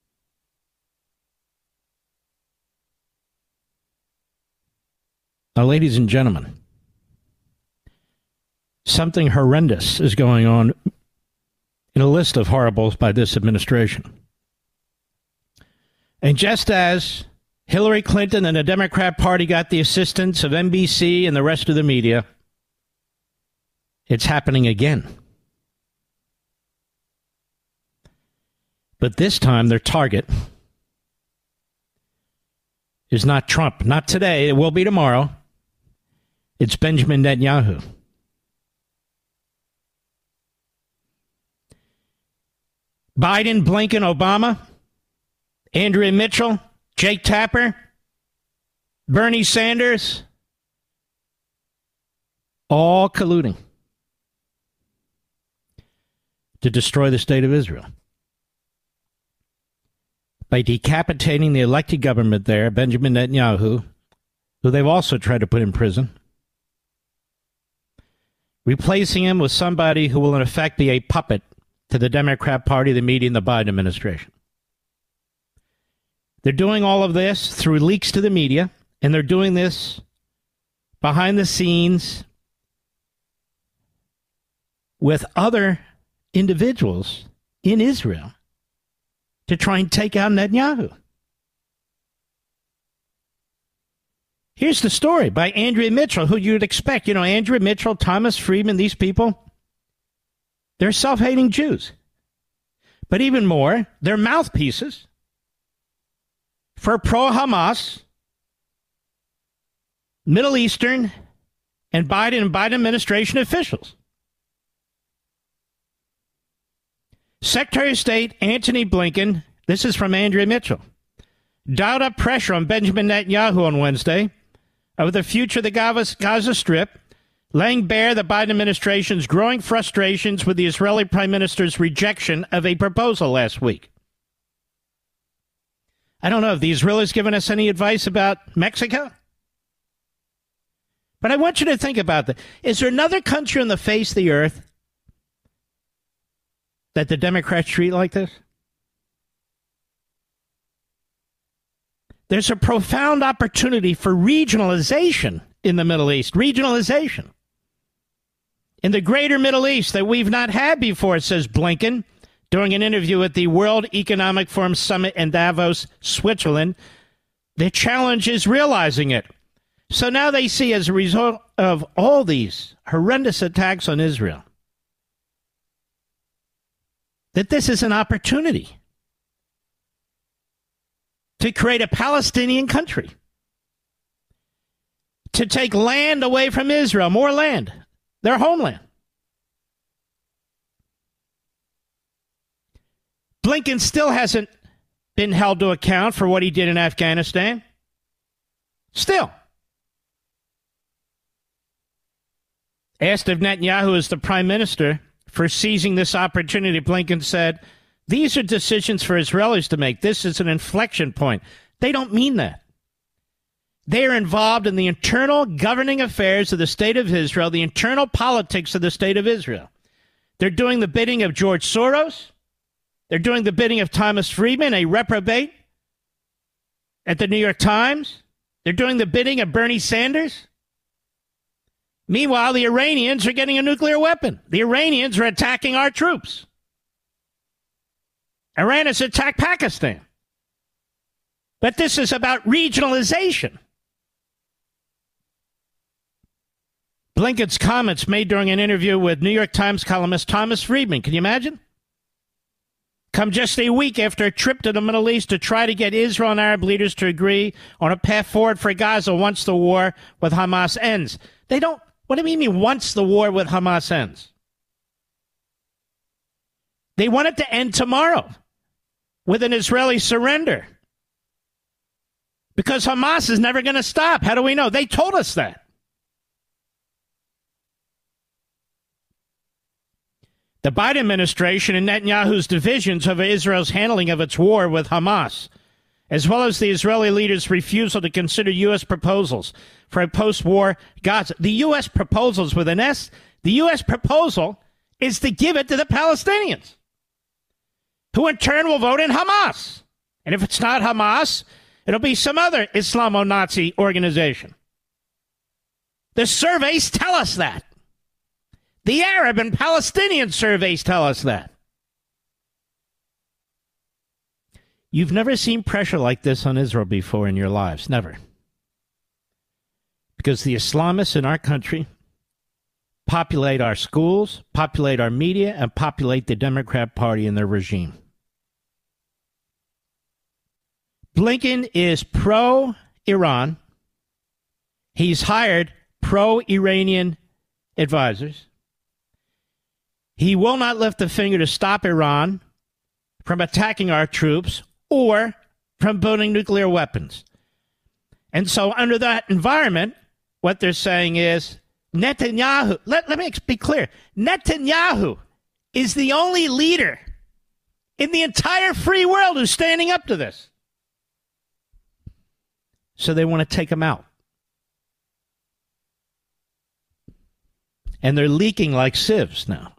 Now, ladies and gentlemen, something horrendous is going on in a list of horribles by this administration. And just as Hillary Clinton and the Democrat Party got the assistance of NBC and the rest of the media, it's happening again. But this time their target is not Trump. Not today. It will be tomorrow. It's Benjamin Netanyahu. Biden, Blinken, Obama, Andrea Mitchell, Jake Tapper, Bernie Sanders, all colluding to destroy the state of Israel by decapitating the elected government there, Benjamin Netanyahu, who they've also tried to put in prison, replacing him with somebody who will in effect be a puppet to the Democrat Party, the media, and the Biden administration. They're doing all of this through leaks to the media, and they're doing this behind the scenes with other individuals in Israel to try and take out Netanyahu. Here's the story by Andrea Mitchell, who you'd expect. You know, Andrea Mitchell, Thomas Friedman, these people, they're self-hating Jews. But even more, they're mouthpieces for pro-Hamas, Middle Eastern, and Biden administration officials. Secretary of State Antony Blinken, this is from Andrea Mitchell, dialed up pressure on Benjamin Netanyahu on Wednesday over the future of the Gaza Strip, laying bare the Biden administration's growing frustrations with the Israeli Prime Minister's rejection of a proposal last week. I don't know if the Israelis given us any advice about Mexico. But I want you to think about that. Is there another country on the face of the earth that the Democrats treat like this? There's a profound opportunity for regionalization in the Middle East. Regionalization. In the greater Middle East that we've not had before, says Blinken, during an interview at the World Economic Forum Summit in Davos, Switzerland. The challenge is realizing it. So now they see, as a result of all these horrendous attacks on Israel, that this is an opportunity to create a Palestinian country, to take land away from Israel, more land, their homeland. Blinken still hasn't been held to account for what he did in Afghanistan. Still. Asked if Netanyahu is the prime minister for seizing this opportunity, Blinken said, "These are decisions for Israelis to make. This is an inflection point." They don't mean that. They are involved in the internal governing affairs of the state of Israel, the internal politics of the state of Israel. They're doing the bidding of George Soros. They're doing the bidding of Thomas Friedman, a reprobate at the New York Times. They're doing the bidding of Bernie Sanders. Meanwhile, the Iranians are getting a nuclear weapon. The Iranians are attacking our troops. Iran has attacked Pakistan. But this is about regionalization. Blinken's comments made during an interview with New York Times columnist Thomas Friedman. Can you imagine? Come just a week after a trip to the Middle East to try to get Israel and Arab leaders to agree on a path forward for Gaza once the war with Hamas ends. They don't. What do you mean once the war with Hamas ends? They want it to end tomorrow with an Israeli surrender. Because Hamas is never going to stop. How do we know? They told us that. The Biden administration and Netanyahu's divisions over Israel's handling of its war with Hamas, as well as the Israeli leaders' refusal to consider U.S. proposals for a post-war Gaza. The U.S. proposals with an S, the U.S. proposal is to give it to the Palestinians, who in turn will vote in Hamas. And if it's not Hamas, it'll be some other Islamo-Nazi organization. The surveys tell us that. The Arab and Palestinian surveys tell us that. You've never seen pressure like this on Israel before in your lives. Never. Because the Islamists in our country populate our schools, populate our media, and populate the Democrat Party and their regime. Blinken is pro-Iran. He's hired pro-Iranian advisors. He will not lift a finger to stop Iran from attacking our troops or from building nuclear weapons. And so under that environment, what they're saying is Netanyahu, let me be clear, Netanyahu is the only leader in the entire free world who's standing up to this. So they want to take him out. and they're leaking like sieves now.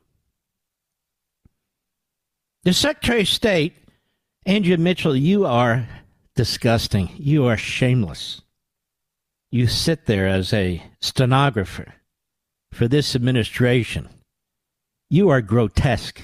The Secretary of State, Andrea Mitchell, you are disgusting. You are shameless. You sit there as a stenographer for this administration. You are grotesque.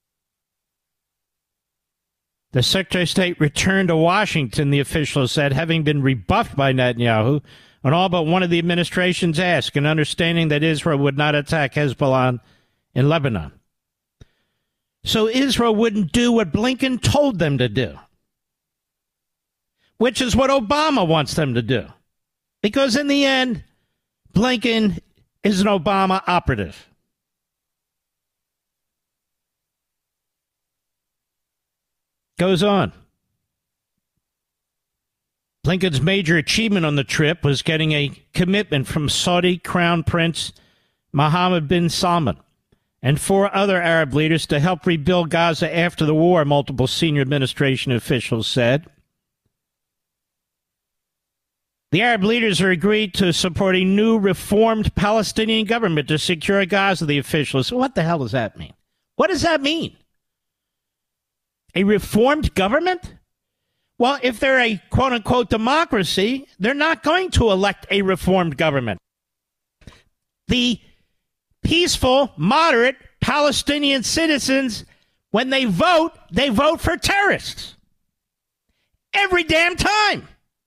The Secretary of State returned to Washington, the official said, having been rebuffed by Netanyahu on all but one of the administration's asks, and understanding that Israel would not attack Hezbollah in Lebanon. So Israel wouldn't do what Blinken told them to do, which is what Obama wants them to do. Because in the end, Blinken is an Obama operative. Goes on. Blinken's major achievement on the trip was getting a commitment from Saudi Crown Prince Mohammed bin Salman and 4 other Arab leaders to help rebuild Gaza after the war, multiple senior administration officials said. The Arab leaders are agreed to support a new reformed Palestinian government to secure Gaza, the officials. So what the hell does that mean? What does that mean? A reformed government? Well, if they're a quote-unquote democracy, they're not going to elect a reformed government. The peaceful, moderate Palestinian citizens, when they vote for terrorists. Every damn time.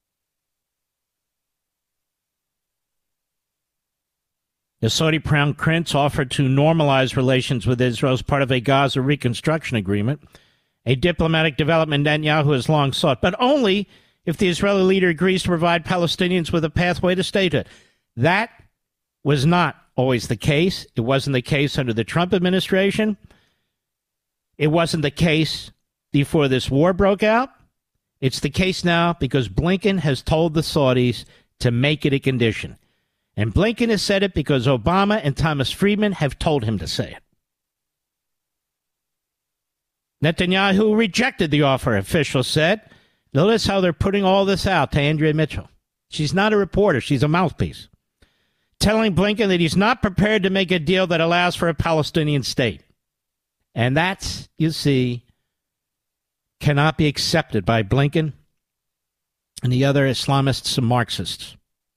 The Saudi Crown Prince offered to normalize relations with Israel as part of a Gaza reconstruction agreement, a diplomatic development Netanyahu has long sought, but only if the Israeli leader agrees to provide Palestinians with a pathway to statehood. That was not always the case. It wasn't the case under the Trump administration. It wasn't the case before this war broke out. It's the case now because Blinken has told the Saudis to make it a condition. And Blinken has said it because Obama and Thomas Friedman have told him to say it. Netanyahu rejected the offer, officials said. Notice how they're putting all this out to Andrea Mitchell. She's not a reporter. She's a mouthpiece. Telling Blinken that he's not prepared to make a deal that allows for a Palestinian state. And that's, you see, cannot be accepted by Blinken and the other Islamists and Marxists.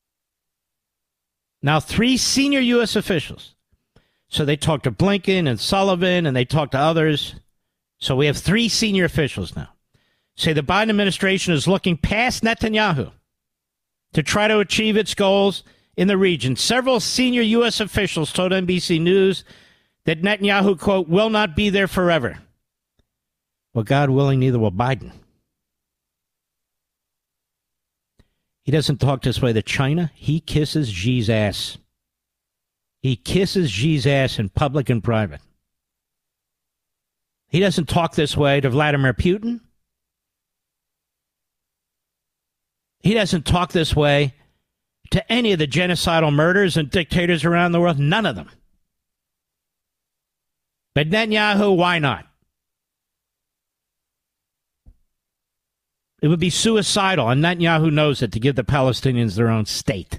Now, 3 senior U.S. officials. So they talked to Blinken and Sullivan, and they talked to others. So we have 3 senior officials now. Say the Biden administration is looking past Netanyahu to try to achieve its goals in the region. Several senior U.S. officials told NBC News that Netanyahu, quote, will not be there forever. Well, God willing, neither will Biden. He doesn't talk this way to China. He kisses Xi's ass. He kisses Xi's ass in public and private. He doesn't talk this way to Vladimir Putin. He doesn't talk this way to any of the genocidal murderers and dictators around the world. None of them. But Netanyahu, why not? It would be suicidal, and Netanyahu knows it, to give the Palestinians their own state.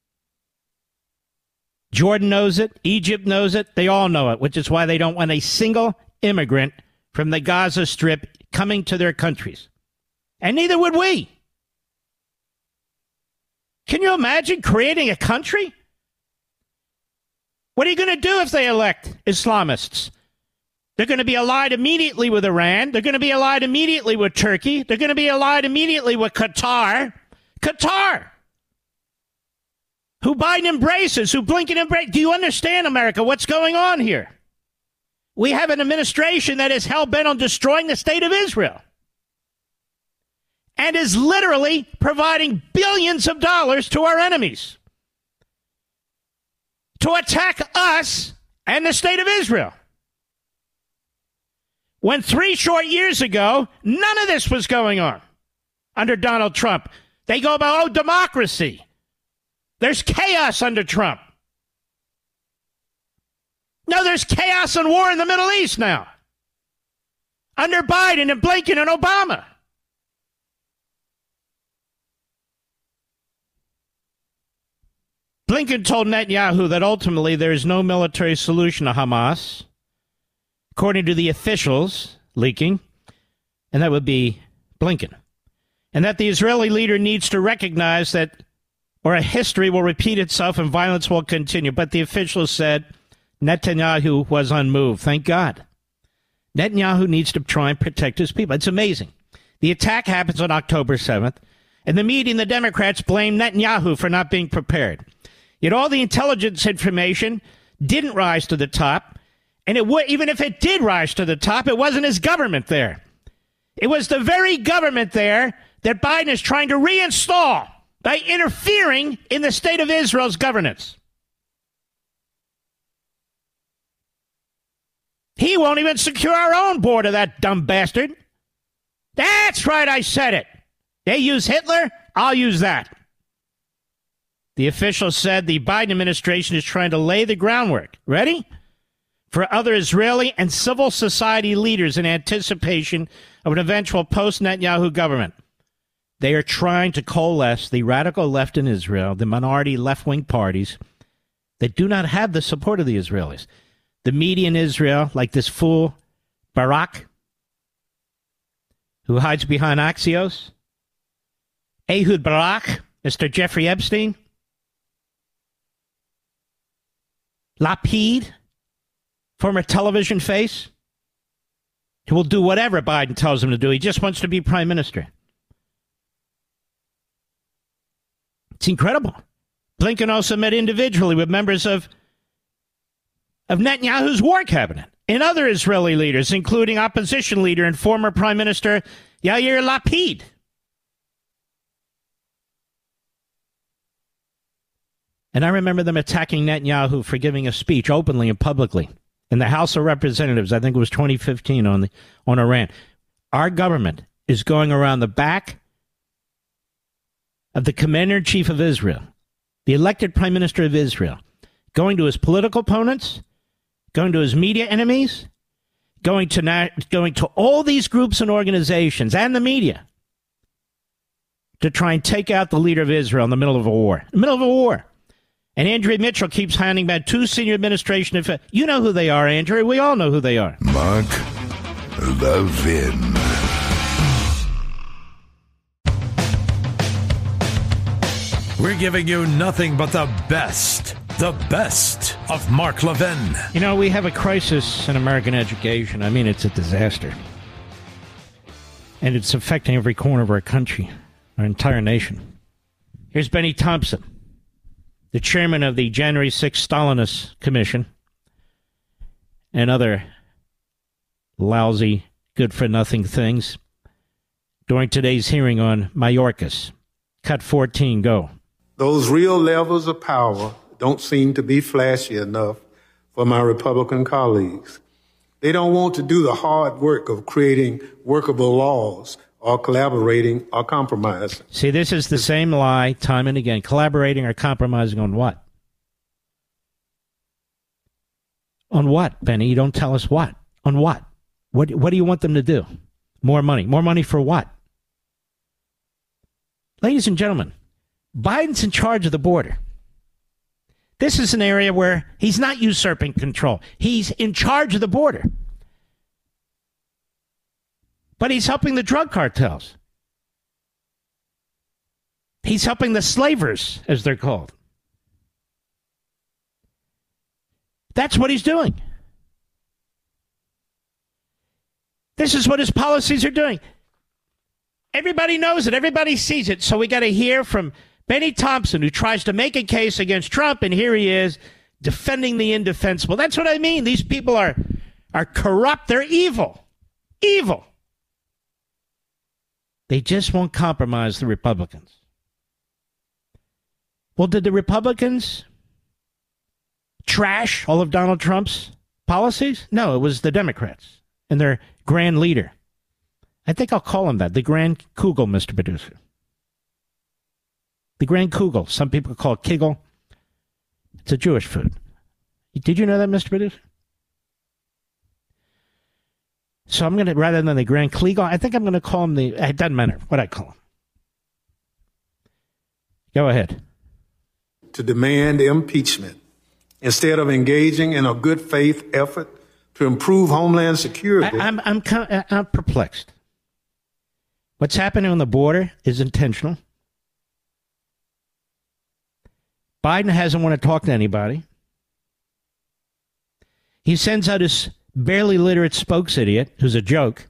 Jordan knows it. Egypt knows it. They all know it, which is why they don't want a single immigrant from the Gaza Strip coming to their countries. And neither would we. Can you imagine creating a country? What are you going to do if they elect Islamists? They're going to be allied immediately with Iran. They're going to be allied immediately with Turkey. They're going to be allied immediately with Qatar. Qatar! Who Biden embraces, who Blinken embraces. Do you understand, America, what's going on here? We have an administration that is hell-bent on destroying the state of Israel and is literally providing billions of dollars to our enemies to attack us and the state of Israel. When 3 short years ago, none of this was going on under Donald Trump. They go about, democracy. There's chaos under Trump. No, there's chaos and war in the Middle East now. Under Biden and Blinken and Obama. Blinken told Netanyahu that ultimately there is no military solution to Hamas, according to the officials leaking, and that would be Blinken, and that the Israeli leader needs to recognize that, or a history will repeat itself and violence will continue. But the officials said Netanyahu was unmoved. Thank God. Netanyahu needs to try and protect his people. It's amazing. The attack happens on October 7th, and the media and the Democrats blame Netanyahu for not being prepared. Yet all the intelligence information didn't rise to the top, and even if it did rise to the top, it wasn't his government there. It was the very government there that Biden is trying to reinstall by interfering in the state of Israel's governance. He won't even secure our own border, that dumb bastard. That's right, I said it. They use Hitler, I'll use that. The official said the Biden administration is trying to lay the groundwork. Ready? For other Israeli and civil society leaders in anticipation of an eventual post-Netanyahu government. They are trying to coalesce the radical left in Israel, the minority left-wing parties that do not have the support of the Israelis. The media in Israel, like this fool Barak, who hides behind Axios, Ehud Barak, Mr. Jeffrey Epstein, Lapid, former television face, who will do whatever Biden tells him to do. He just wants to be prime minister. It's incredible. Blinken also met individually with members of Netanyahu's war cabinet and other Israeli leaders, including opposition leader and former Prime Minister Yair Lapid. And I remember them attacking Netanyahu for giving a speech openly and publicly in the House of Representatives. I think it was 2015 on Iran. Our government is going around the back of the commander-in-chief of Israel, the elected prime minister of Israel, going to his political opponents, going to his media enemies, going to all these groups and organizations and the media to try and take out the leader of Israel in the middle of a war. And Andrea Mitchell keeps handing back two senior administration. You know who they are, Andrea. We all know who they are. Mark Levin. We're giving you nothing but the best of Mark Levin. You know, we have a crisis in American education. I mean, it's a disaster. And it's affecting every corner of our country, our entire nation. Here's Benny Thompson, the chairman of the January 6th Stalinist Commission, and other lousy, good-for-nothing things, during today's hearing on Mayorkas. Cut 14, go. Those real levels of power don't seem to be flashy enough for my Republican colleagues. They don't want to do the hard work of creating workable laws or collaborating or compromising. See, this is the same lie time and again. Collaborating or compromising on what? On what, Benny? You don't tell us what. On what? What do you want them to do? More money. More money for what? Ladies and gentlemen, Biden's in charge of the border. This is an area where he's not usurping control. He's in charge of the border. But he's helping the drug cartels. He's helping the slavers, as they're called. That's what he's doing. This is what his policies are doing. Everybody knows it. Everybody sees it. So we got to hear from Benny Thompson, who tries to make a case against Trump, and here he is defending the indefensible. That's what I mean. These people are corrupt. They're evil. Evil. They just won't compromise the Republicans. Well, did the Republicans trash all of Donald Trump's policies? No, it was the Democrats and their grand leader. I think I'll call him that, the Grand Kugel, Mr. Producer. The Grand Kugel. Some people call it Kegel. It's a Jewish food. Did you know that, Mr. Producer? So I'm going to, rather than the Grand Klegel, I think I'm going to call him it doesn't matter what I call him. Go ahead. to demand impeachment instead of engaging in a good faith effort to improve Homeland Security. I'm perplexed. What's happening on the border is intentional. Biden hasn't want to talk to anybody. He sends out his barely literate spokes idiot, who's a joke.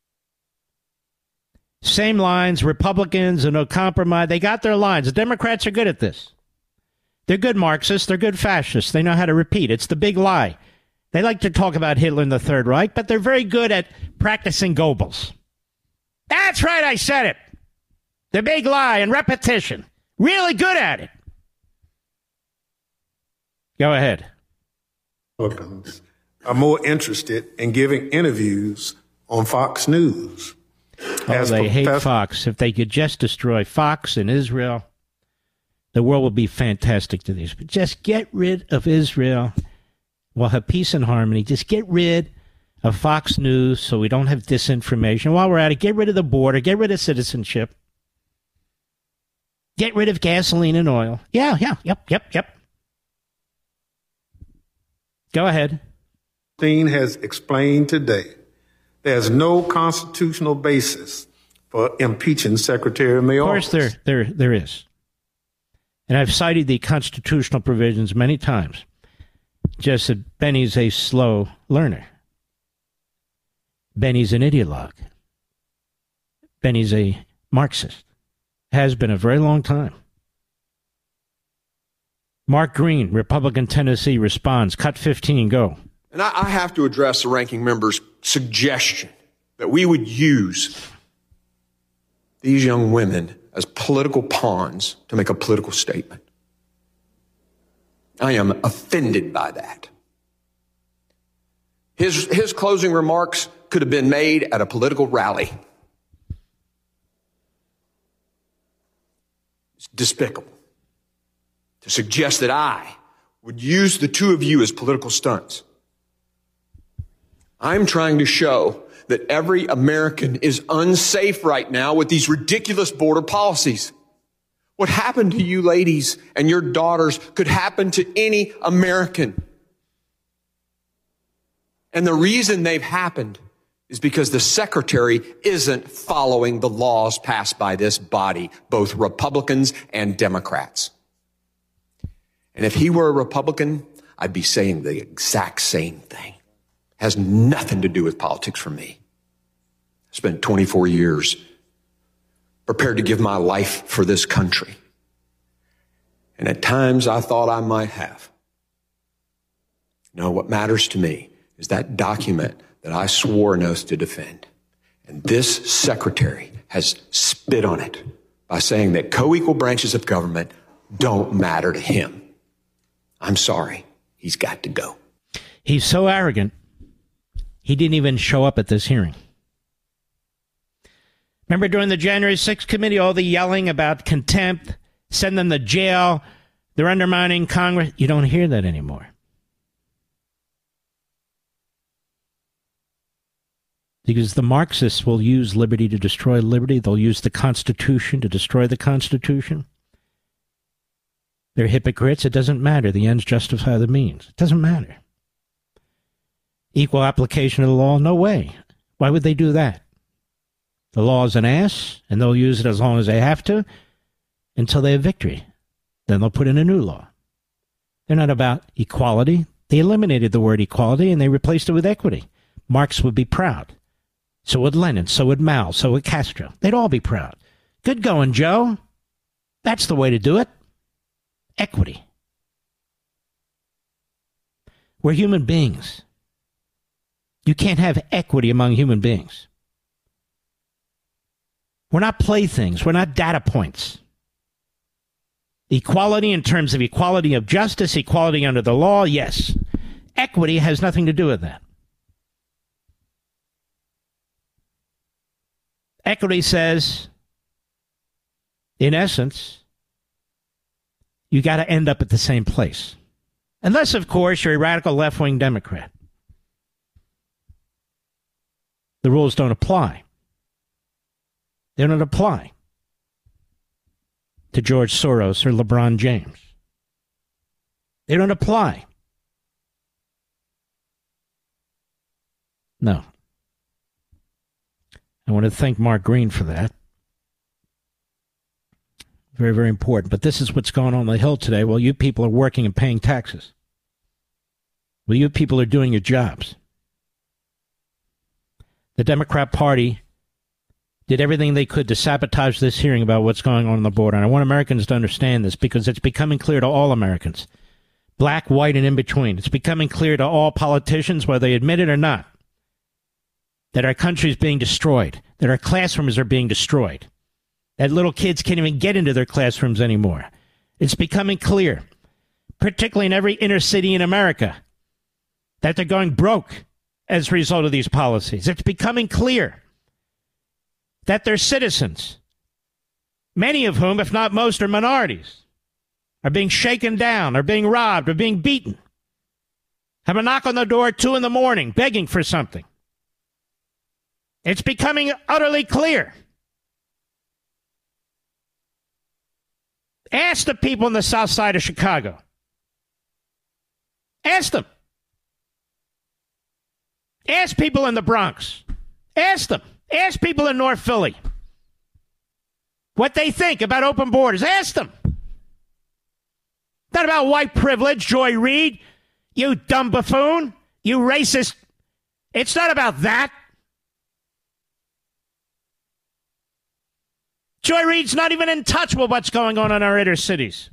Same lines, Republicans and no compromise. They got their lines. The Democrats are good at this. They're good Marxists. They're good fascists. They know how to repeat. It's the big lie. They like to talk about Hitler and the Third Reich, but they're very good at practicing Goebbels. That's right, I said it. The big lie and repetition. Really good at it. Go ahead. Republicans are more interested in giving interviews on Fox News. Oh, they hate Fox. If they could just destroy Fox and Israel, the world would be fantastic to these. But just get rid of Israel. We'll have peace and harmony. Just get rid of Fox News so we don't have disinformation. While we're at it, get rid of the border. Get rid of citizenship. Get rid of gasoline and oil. Yep. Go ahead. Dean has explained today there's no constitutional basis for impeaching Secretary Mayorkas. Of course there is. And I've cited the constitutional provisions many times. Just that Benny's a slow learner. Benny's an ideologue. Benny's a Marxist. Has been a very long time. Mark Green, Republican Tennessee, responds. Cut 15, go. And I have to address the ranking member's suggestion that we would use these young women as political pawns to make a political statement. I am offended by that. His closing remarks could have been made at a political rally. It's despicable to suggest that I would use the two of you as political stunts. I'm trying to show that every American is unsafe right now with these ridiculous border policies. What happened to you ladies and your daughters could happen to any American. And the reason they've happened is because the secretary isn't following the laws passed by this body, both Republicans and Democrats. And if he were a Republican, I'd be saying the exact same thing. Has nothing to do with politics for me. I spent 24 years prepared to give my life for this country. And at times I thought I might have. No, what matters to me is that document that I swore an oath to defend. And this secretary has spit on it by saying that co-equal branches of government don't matter to him. I'm sorry. He's got to go. He's so arrogant. He didn't even show up at this hearing. Remember during the January 6th committee, all the yelling about contempt, send them to jail, they're undermining Congress. You don't hear that anymore. Because the Marxists will use liberty to destroy liberty. They'll use the Constitution to destroy the Constitution. They're hypocrites. It doesn't matter. The ends justify the means. It doesn't matter. Equal application of the law? No way. Why would they do that? The law is an ass, and they'll use it as long as they have to until they have victory. Then they'll put in a new law. They're not about equality. They eliminated the word equality, and they replaced it with equity. Marx would be proud. So would Lenin. So would Mao. So would Castro. They'd all be proud. Good going, Joe. That's the way to do it. Equity. We're human beings. You can't have equity among human beings. We're not playthings. We're not data points. Equality in terms of equality of justice, equality under the law, yes. Equity has nothing to do with that. Equity says, in essence, you got to end up at the same place. Unless, of course, you're a radical left-wing Democrat. The rules don't apply. They don't apply to George Soros or LeBron James. They don't apply. No. I want to thank Mark Green for that. Very, very important. But this is what's going on the Hill today. Well, you people are working and paying taxes. Well, you people are doing your jobs. The Democrat Party did everything they could to sabotage this hearing about what's going on the border. And I want Americans to understand this because it's becoming clear to all Americans, black, white, and in between. It's becoming clear to all politicians, whether they admit it or not, that our country is being destroyed, that our classrooms are being destroyed, that little kids can't even get into their classrooms anymore. It's becoming clear, particularly in every inner city in America, that they're going broke as a result of these policies. It's becoming clear that their citizens, many of whom, if not most, are minorities, are being shaken down, are being robbed, are being beaten, have a knock on the door at 2 a.m, begging for something. It's becoming utterly clear. Ask the people in the south side of Chicago. Ask them. Ask people in the Bronx. Ask them. Ask people in North Philly what they think about open borders. Ask them. Not about white privilege, Joy Reid, you dumb buffoon, you racist. It's not about that. Joy Reid's not even in touch with what's going on in our inner cities.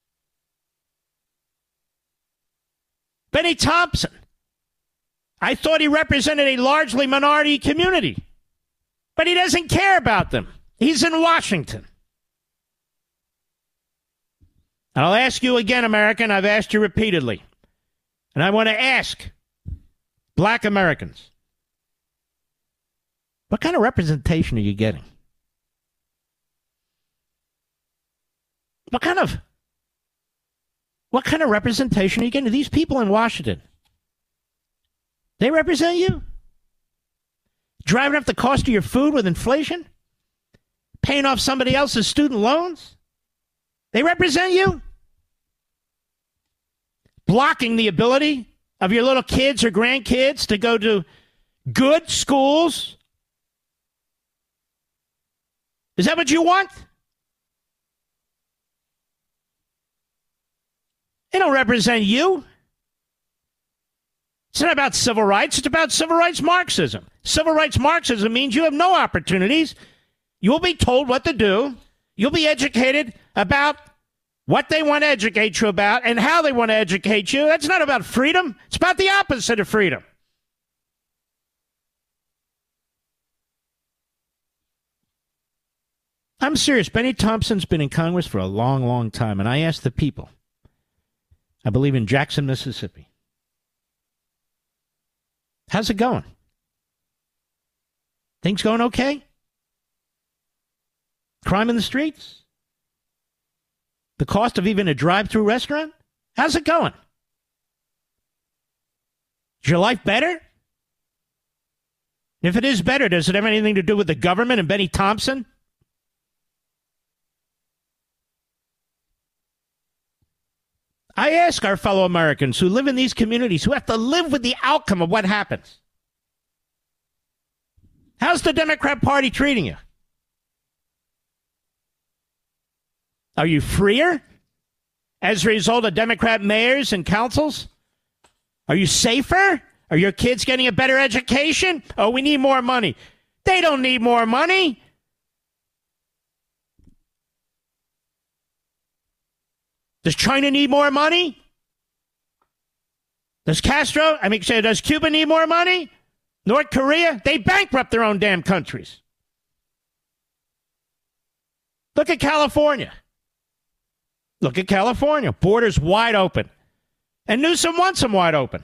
Benny Thompson, I thought he represented a largely minority community, but he doesn't care about them. He's in Washington. And I'll ask you again, American, I've asked you repeatedly, and I want to ask black Americans, what kind of representation are you getting? What kind of representation are you getting? These people in Washington, they represent you? Driving up the cost of your food with inflation? Paying off somebody else's student loans? They represent you? Blocking the ability of your little kids or grandkids to go to good schools? Is that what you want? They don't represent you. It's not about civil rights. It's about civil rights Marxism. Civil rights Marxism means you have no opportunities. You will be told what to do. You'll be educated about what they want to educate you about and how they want to educate you. That's not about freedom. It's about the opposite of freedom. I'm serious. Benny Thompson's been in Congress for a long, long time, and I asked the people. I believe in Jackson, Mississippi. How's it going? Things going okay? Crime in the streets? The cost of even a drive-through restaurant? How's it going? Is your life better? If it is better, does it have anything to do with the government and Benny Thompson? I ask our fellow Americans who live in these communities, who have to live with the outcome of what happens. How's the Democrat Party treating you? Are you freer as a result of Democrat mayors and councils? Are you safer? Are your kids getting a better education? Oh, we need more money. They don't need more money. Does China need more money? Does Cuba need more money? North Korea? They bankrupt their own damn countries. Look at California. Look at California. Borders wide open. And Newsom wants them wide open.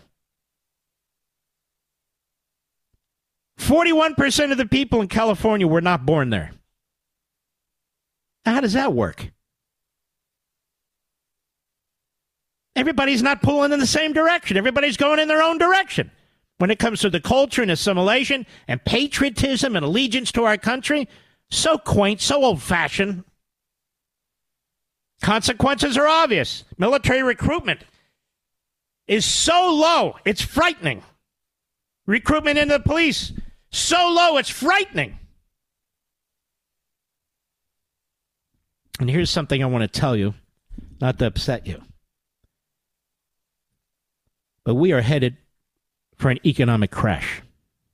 41% of the people in California were not born there. How does that work? Everybody's not pulling in the same direction. Everybody's going in their own direction. When it comes to the culture and assimilation and patriotism and allegiance to our country, so quaint, so old-fashioned. Consequences are obvious. Military recruitment is so low, it's frightening. Recruitment into the police, so low, it's frightening. And here's something I want to tell you, not to upset you. But we are headed for an economic crash.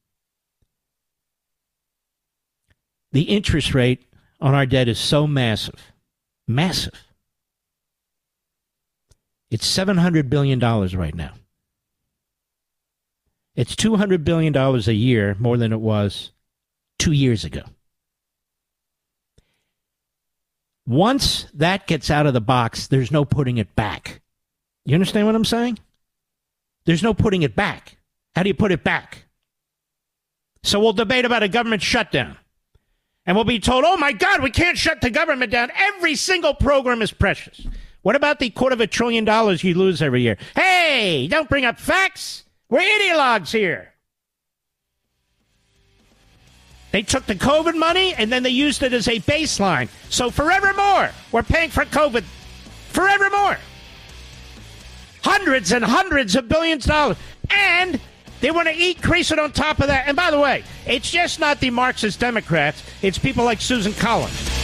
The interest rate on our debt is so massive. Massive. It's $700 billion right now. It's $200 billion a year more than it was 2 years ago. Once that gets out of the box, there's no putting it back. You understand what I'm saying? There's no putting it back. How do you put it back? So we'll debate about a government shutdown. And we'll be told, oh my God, we can't shut the government down. Every single program is precious. What about the $250 billion you lose every year? Hey, don't bring up facts. We're ideologues here. They took the COVID money and then they used it as a baseline. So forevermore, we're paying for COVID. Forevermore. Hundreds and hundreds of billions of dollars. And they want to increase it on top of that. And by the way, it's just not the Marxist Democrats. It's people like Susan Collins.